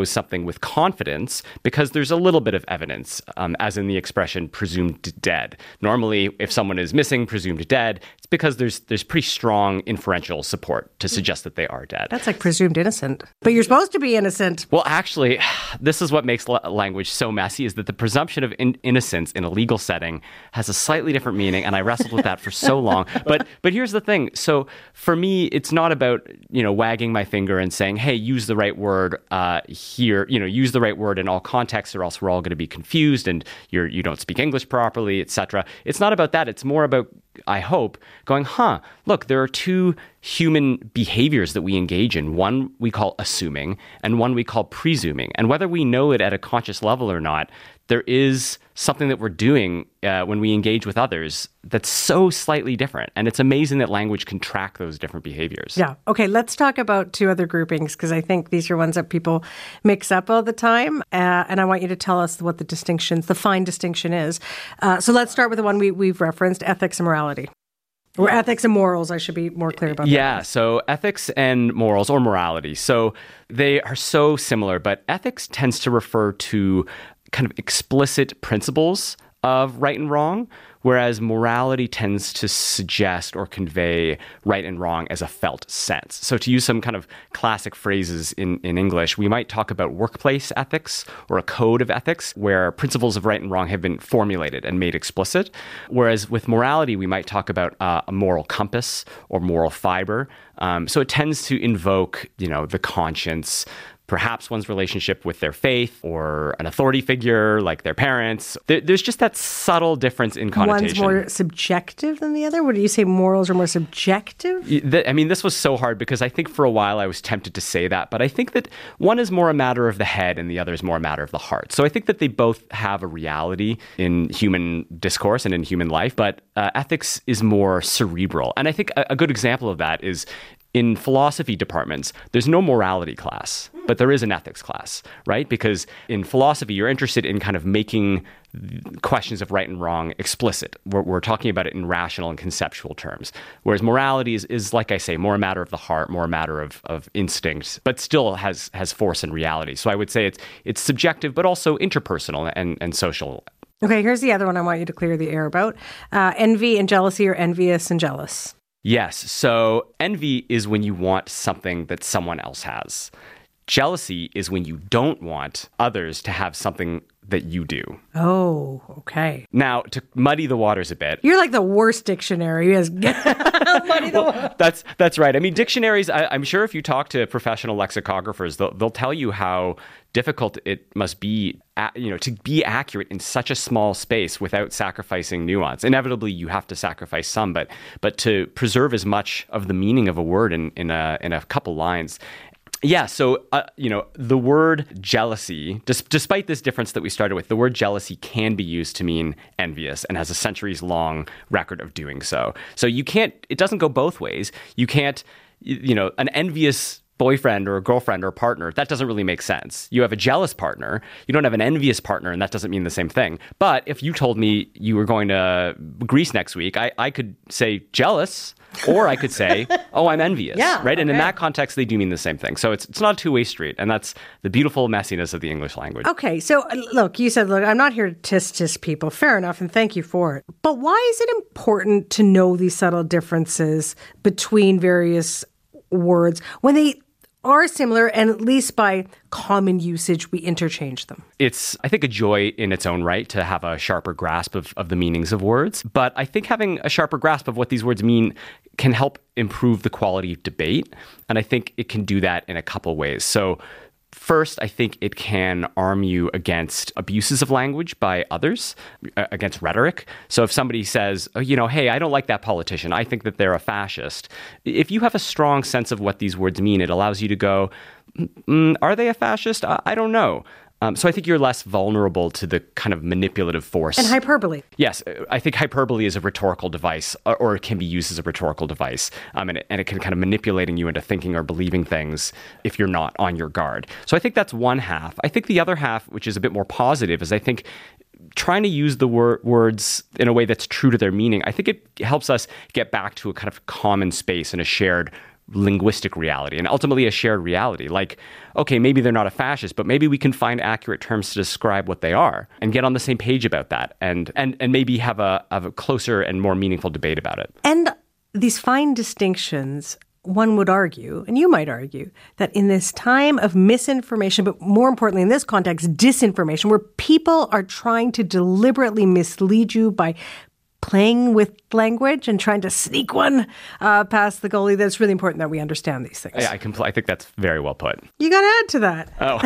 knows something with confidence because there's a little bit of evidence, um, as in the expression presumed dead. Normally, if someone is missing, presumed dead, it's because there's there's pretty strong inferential support to suggest that they are dead. That's like presumed innocent. But you're supposed to be innocent. Well, actually, this is what makes language so messy, is that the presumption of in- innocence in a legal setting has a slightly different meaning, and I wrestled with that for so long. But but here's the thing. So for me, it's not about, you know, wagging my finger and saying, hey, use the right word uh, here, you know, use the right word in all contexts, or else we're all going to be confused and you're you don't speak English properly, et cetera. It's not about that. It's more about, I hope, going, huh, look, there are two human behaviors that we engage in. One we call assuming, and one we call presuming. And whether we know it at a conscious level or not, there is something that we're doing uh, when we engage with others that's so slightly different. And it's amazing that language can track those different behaviors. Yeah. Okay, let's talk about two other groupings, because I think these are ones that people mix up all the time. Uh, and I want you to tell us what the distinctions, the fine distinction is. Uh, so let's start with the one we, we've referenced, ethics and morality. Or ethics and morals, I should be more clear about that. Yeah, so ethics and morals, or morality. So they are so similar, but ethics tends to refer to kind of explicit principles of right and wrong, whereas morality tends to suggest or convey right and wrong as a felt sense. So to use some kind of classic phrases in, in English, we might talk about workplace ethics or a code of ethics where principles of right and wrong have been formulated and made explicit. Whereas with morality, we might talk about uh, a moral compass or moral fiber. Um, so it tends to invoke, you know, the conscience, perhaps one's relationship with their faith or an authority figure like their parents. There, there's just that subtle difference in connotation. One's more subjective than the other? What do you say, morals are more subjective? I mean, this was so hard because I think for a while I was tempted to say that, but I think that one is more a matter of the head and the other is more a matter of the heart. So I think that they both have a reality in human discourse and in human life, but uh, ethics is more cerebral. And I think a, a good example of that is in philosophy departments, there's no morality class, but there is an ethics class, right? Because in philosophy, you're interested in kind of making questions of right and wrong explicit. We're, we're talking about it in rational and conceptual terms. Whereas morality is, is, like I say, more a matter of the heart, more a matter of, of instinct, but still has has force and reality. So I would say it's it's subjective, but also interpersonal and, and social. Okay, here's the other one I want you to clear the air about. Uh, envy and jealousy, or envious and jealous. Yes. So envy is when you want something that someone else has. Jealousy is when you don't want others to have something that you do. Oh, okay. Now, to muddy the waters a bit. You're like the worst dictionary. As muddy the well, that's that's right. I mean, dictionaries, I, I'm sure if you talk to professional lexicographers, they'll, they'll tell you how difficult it must be, you know, to be accurate in such a small space without sacrificing nuance. Inevitably, you have to sacrifice some, but but to preserve as much of the meaning of a word in, in, a, in a couple lines. Yeah, so, uh, you know, the word jealousy, dis- despite this difference that we started with, the word jealousy can be used to mean envious and has a centuries-long record of doing so. So you can't, it doesn't go both ways. You can't, you know, an envious boyfriend or a girlfriend or partner, that doesn't really make sense. You have a jealous partner, you don't have an envious partner, and that doesn't mean the same thing. But if you told me you were going to Greece next week, I, I could say jealous, or I could say, oh, I'm envious, yeah, right? And okay. in that context, they do mean the same thing. So it's it's not a two-way street, and that's the beautiful messiness of the English language. Okay, so look, you said, look, I'm not here to tisk tisk people. Fair enough, and thank you for it. But why is it important to know these subtle differences between various words when they are similar, and at least by common usage, we interchange them? It's, I think, a joy in its own right to have a sharper grasp of, of the meanings of words. But I think having a sharper grasp of what these words mean can help improve the quality of debate. And I think it can do that in a couple ways. So first, I think it can arm you against abuses of language by others, against rhetoric. So if somebody says, oh, you know, hey, I don't like that politician, I think that they're a fascist. If you have a strong sense of what these words mean, it allows you to go, mm, are they a fascist? I, I don't know. Um, so I think you're less vulnerable to the kind of manipulative force. And hyperbole. Yes, I think hyperbole is a rhetorical device, or, or it can be used as a rhetorical device. Um, and, it, and it can kind of manipulating you into thinking or believing things if you're not on your guard. So I think that's one half. I think the other half, which is a bit more positive, is I think trying to use the wor- words in a way that's true to their meaning. I think it helps us get back to a kind of common space and a shared linguistic reality and ultimately a shared reality. Like, okay, maybe they're not a fascist, but maybe we can find accurate terms to describe what they are and get on the same page about that and and, and maybe have a, have a closer and more meaningful debate about it. And these fine distinctions, one would argue, and you might argue, that in this time of misinformation, but more importantly in this context, disinformation, where people are trying to deliberately mislead you by playing with language and trying to sneak one uh, past the goalie, that's really important that we understand these things. Yeah, I, compl- I think that's very well put. You got to add to that. Oh,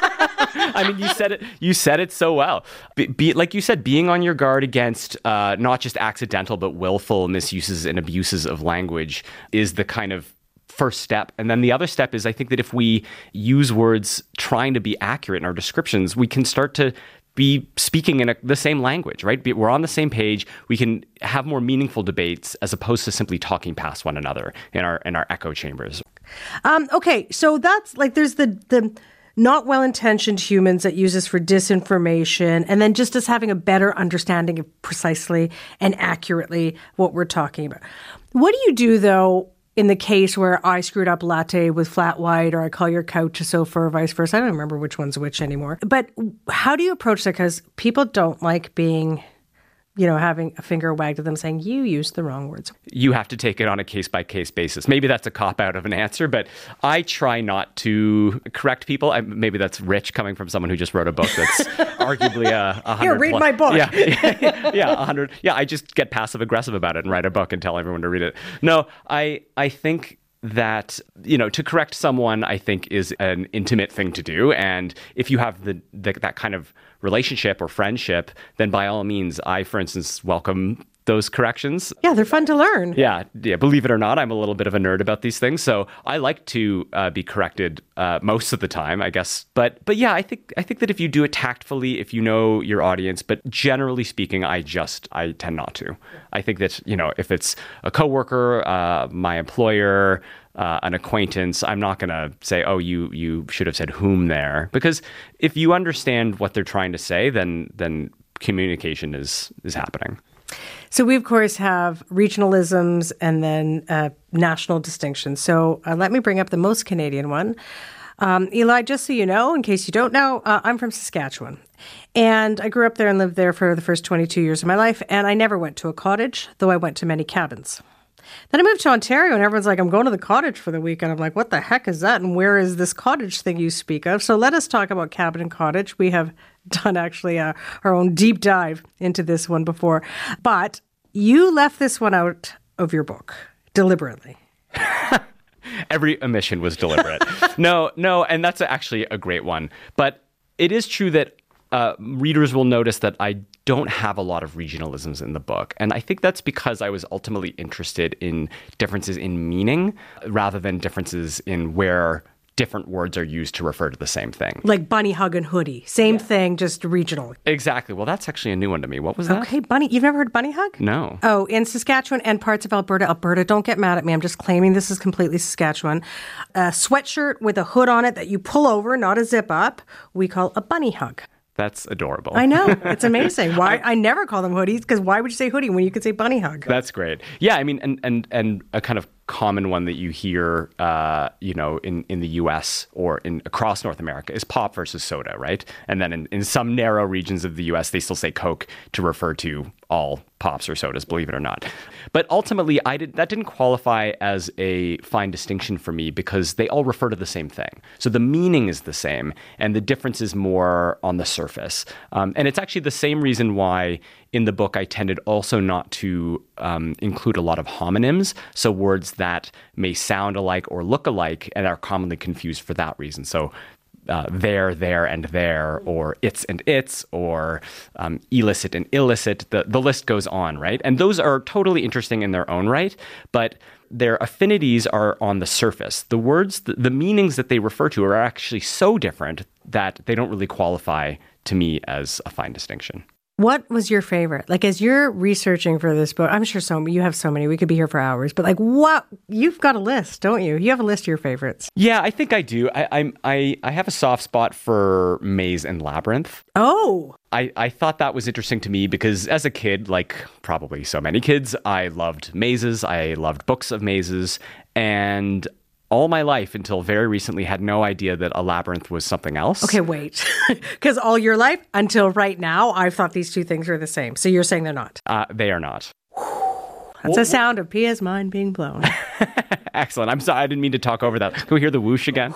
I mean, you said it. You said it so well. Be, be like you said, being on your guard against uh, not just accidental but willful misuses and abuses of language is the kind of first step. And then the other step is, I think that if we use words trying to be accurate in our descriptions, we can start to be speaking in a, the same language, right? Be, we're on the same page. We can have more meaningful debates as opposed to simply talking past one another in our in our echo chambers. Um, okay, so that's like there's the the not well-intentioned humans that use this for disinformation, and then just us having a better understanding of precisely and accurately what we're talking about. What do you do though in the case where I screwed up latte with flat white, or I call your couch a sofa, or vice versa? I don't remember which one's which anymore. But how do you approach that? Because people don't like being, you know, having a finger wagged at them saying, you used the wrong words. You have to take it on a case-by-case basis. Maybe that's a cop-out of an answer, but I try not to correct people. I, maybe that's rich coming from someone who just wrote a book that's arguably a, a hundred. Here, read plus. my book. Yeah, yeah, yeah, a hundred. Yeah, I just get passive-aggressive about it and write a book and tell everyone to read it. No, I, I think that, you know, to correct someone, I think, is an intimate thing to do. And if you have the, the that kind of relationship or friendship, then by all means, I, for instance, welcome those corrections. Yeah, they're fun to learn. Yeah, yeah. Believe it or not, I'm a little bit of a nerd about these things, so I like to uh, be corrected uh, most of the time, I guess. But but yeah, I think I think that if you do it tactfully, if you know your audience, but generally speaking, I just I tend not to. I think that, you know, if it's a coworker, uh, my employer, Uh, an acquaintance, I'm not going to say, oh, you you should have said whom there. Because if you understand what they're trying to say, then then communication is is happening. So we, of course, have regionalisms and then uh, national distinctions. So uh, let me bring up the most Canadian one. Um, Eli, just so you know, in case you don't know, uh, I'm from Saskatchewan. And I grew up there and lived there for the first twenty-two years of my life. And I never went to a cottage, though I went to many cabins. Then I moved to Ontario and everyone's like, I'm going to the cottage for the weekend. I'm like, what the heck is that? And where is this cottage thing you speak of? So let us talk about cabin and cottage. We have done actually uh, our own deep dive into this one before. But you left this one out of your book deliberately. Every omission was deliberate. no, no. And that's actually a great one. But it is true that uh, readers will notice that I don't have a lot of regionalisms in the book. And I think that's because I was ultimately interested in differences in meaning rather than differences in where different words are used to refer to the same thing. Like bunny hug and hoodie. Same yeah. thing, just regional. Exactly. Well, that's actually a new one to me. What was that? Okay, bunny. You've never heard bunny hug? No. Oh, in Saskatchewan and parts of Alberta. Alberta, don't get mad at me. I'm just claiming this is completely Saskatchewan. A sweatshirt with a hood on it that you pull over, not a zip up, we call a bunny hug. That's adorable. I know. It's amazing. Why I, I never call them hoodies, because why would you say hoodie when you could say bunny hug? That's great. Yeah, I mean, and and and a kind of common one that you hear, uh, you know, in, in the U S or in across North America is pop versus soda, right? And then in, in some narrow regions of the U S, they still say Coke to refer to all pops or sodas, believe it or not. But ultimately, I did that didn't qualify as a fine distinction for me because they all refer to the same thing. So the meaning is the same, and the difference is more on the surface. Um, and it's actually the same reason why in the book I tended also not to um, include a lot of homonyms, so words that may sound alike or look alike and are commonly confused for that reason. So Uh, there, there, and there, or it's and its, or um, illicit and illicit. The, the list goes on, right? And those are totally interesting in their own right, but their affinities are on the surface. The words, the, the meanings that they refer to are actually so different that they don't really qualify to me as a fine distinction. What was your favorite? Like, as you're researching for this book, I'm sure so you have so many. We could be here for hours. But like, what? You've got a list, don't you? You have a list of your favorites. Yeah, I think I do. I I'm, I I have a soft spot for Maze and Labyrinth. Oh. I, I thought that was interesting to me because as a kid, like probably so many kids, I loved mazes. I loved books of mazes. And all my life until very recently had no idea that a labyrinth was something else. Okay, wait. Because all your life until right now, I've thought these two things were the same. So you're saying they're not? Uh, they are not. That's the sound of Pia's mind being blown. Excellent. I'm sorry. I didn't mean to talk over that. Can we hear the whoosh again?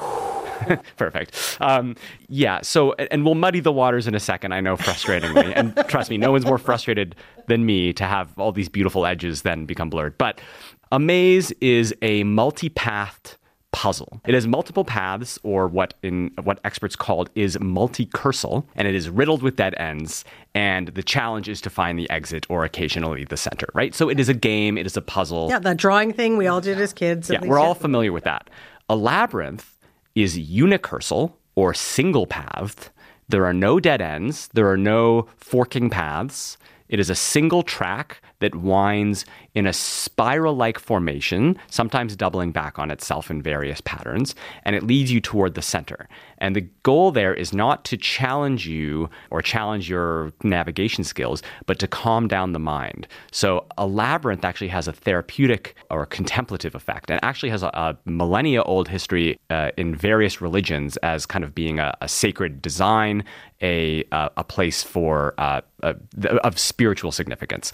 Perfect. Um, yeah. So, and we'll muddy the waters in a second, I know, frustratingly. And trust me, no one's more frustrated than me to have all these beautiful edges then become blurred. But a maze is a multi-pathed puzzle. It has multiple paths, or what in what experts called is multicursal, and it is riddled with dead ends. And the challenge is to find the exit, or occasionally the center, right? So it is a game. It is a puzzle. Yeah, that drawing thing we all did as kids. Yeah, we're all familiar with that. A labyrinth is unicursal, or single-pathed. There are no dead ends. There are no forking paths. It is a single track that winds in a spiral-like formation, sometimes doubling back on itself in various patterns, and it leads you toward the center. And the goal there is not to challenge you or challenge your navigation skills, but to calm down the mind. So a labyrinth actually has a therapeutic or contemplative effect, and actually has a, a millennia-old history uh, in various religions as kind of being a, a sacred design, a uh, a place for uh, uh, of spiritual significance.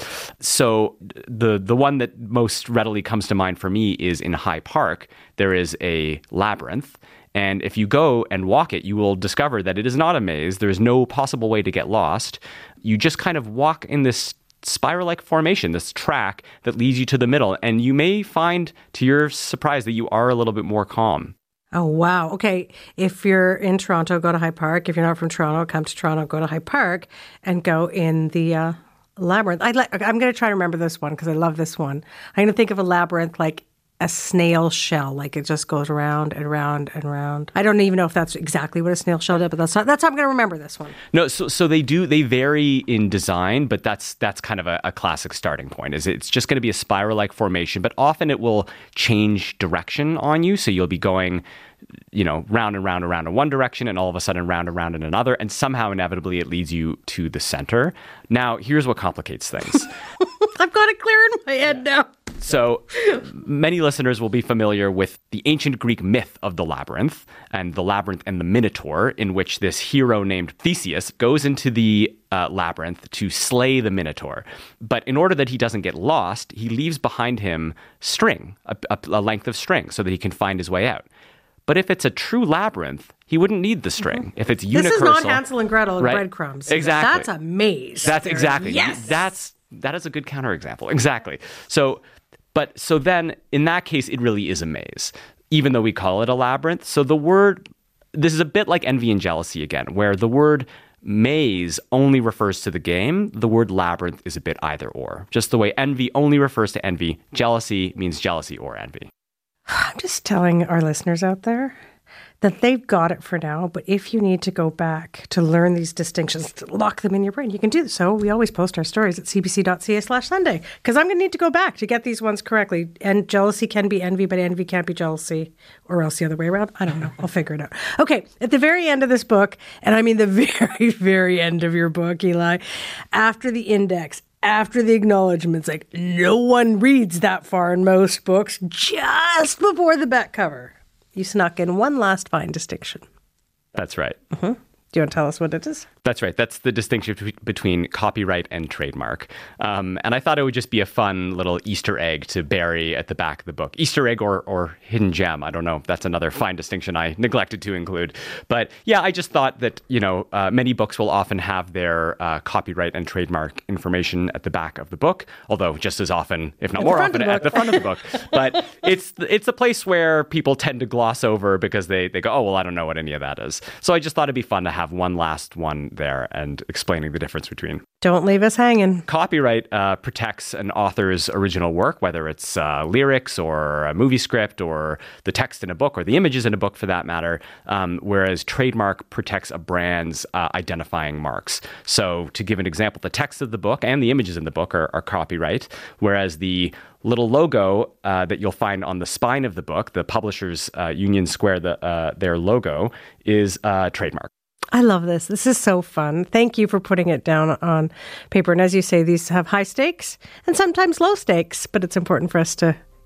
So the the one that most readily comes to mind for me is in High Park. There is a labyrinth, and if you go and walk it, you will discover that it is not a maze. There is no possible way to get lost. You just kind of walk in this spiral-like formation, this track that leads you to the middle, and you may find, to your surprise, that you are a little bit more calm. Oh, wow. Okay. If you're in Toronto, go to High Park. If you're not from Toronto, come to Toronto, go to High Park and go in the uh, labyrinth. I'd like, I'm going to try to remember this one because I love this one. I'm going to think of a labyrinth like a snail shell, like it just goes around and around and around. I don't even know if that's exactly what a snail shell did, but that's not, that's how I'm going to remember this one. No, so so they do they vary in design, but that's that's kind of a, a classic starting point. Is it's just going to be a spiral-like formation, but often it will change direction on you, so you'll be going, you know, round and round and round in one direction, and all of a sudden round and round in another, and somehow inevitably it leads you to the center. Now, here's what complicates things. I've got it clear in my head now. So many listeners will be familiar with the ancient Greek myth of the labyrinth and the labyrinth and the Minotaur, in which this hero named Theseus goes into the uh, labyrinth to slay the Minotaur. But in order that he doesn't get lost, he leaves behind him string, a, a, a length of string, so that he can find his way out. But if it's a true labyrinth, he wouldn't need the string. Mm-hmm. If it's unicursal... This is not Hansel and Gretel and right? breadcrumbs. Exactly. That's a maze. That's exactly. Yes. That's, that is a good counterexample. Exactly. So... But so then, in that case, it really is a maze, even though we call it a labyrinth. So the word, this is a bit like envy and jealousy again, where the word maze only refers to the game. The word labyrinth is a bit either or. Just the way envy only refers to envy, jealousy means jealousy or envy. I'm just telling our listeners out there that they've got it for now, but if you need to go back to learn these distinctions, to lock them in your brain, you can do so. We always post our stories at cbc.ca slash Sunday, because I'm going to need to go back to get these ones correctly. And jealousy can be envy, but envy can't be jealousy, or else the other way around. I don't know. I'll figure it out. Okay, at the very end of this book, and I mean the very, very end of your book, Eli, after the index, after the acknowledgments, like no one reads that far in most books, just before the back cover, you snuck in one last fine distinction. That's right. Mm-hmm. Do you want to tell us what it is? That's right. That's the distinction between copyright and trademark. Um, and I thought it would just be a fun little Easter egg to bury at the back of the book. Easter egg or, or hidden gem. I don't know. That's another fine distinction I neglected to include. But yeah, I just thought that, you know, uh, many books will often have their uh, copyright and trademark information at the back of the book, although just as often, if not more often, at the front of the book. But it's it's a place where people tend to gloss over because they, they go, oh, well, I don't know what any of that is. So I just thought it'd be fun to have have one last one there and explaining the difference between. Don't leave us hanging. Copyright uh, protects an author's original work, whether it's uh, lyrics or a movie script or the text in a book or the images in a book for that matter, um, whereas trademark protects a brand's uh, identifying marks. So to give an example, the text of the book and the images in the book are, are copyright, whereas the little logo uh, that you'll find on the spine of the book, the publisher's uh, Union Square, the, uh, their logo, is uh, trademark. I love this. This is so fun. Thank you for putting it down on paper. And as you say, these have high stakes and sometimes low stakes, but it's important for us to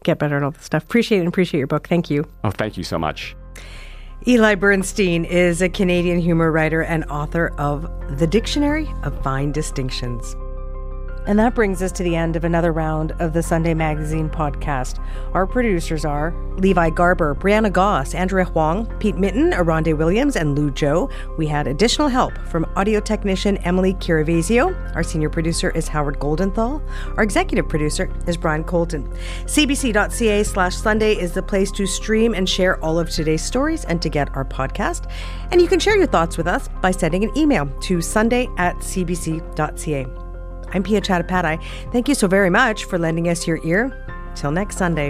get better at all this stuff. Appreciate it and appreciate your book. Thank you. Oh, thank you so much. Eli Bernstein is a Canadian humor writer and author of The Dictionary of Fine Distinctions. And that brings us to the end of another round of the Sunday Magazine podcast. Our producers are Levi Garber, Brianna Goss, Andrea Huang, Pete Mitten, Aronde Williams, and Lou Joe. We had additional help from audio technician Emily Chiravasio. Our senior producer is Howard Goldenthal. Our executive producer is Brian Colton. cbc.ca slash Sunday is the place to stream and share all of today's stories and to get our podcast. And you can share your thoughts with us by sending an email to sunday at cbc.ca. I'm Pia Chattopadhyay. Thank you so very much for lending us your ear. Till next Sunday.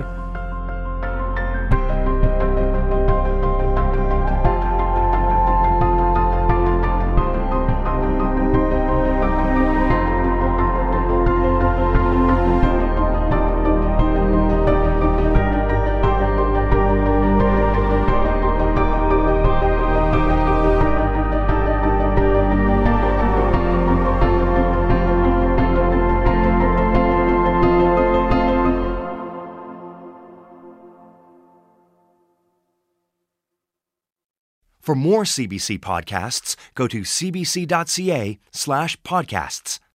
For more C B C podcasts, go to cbc.ca slash podcasts.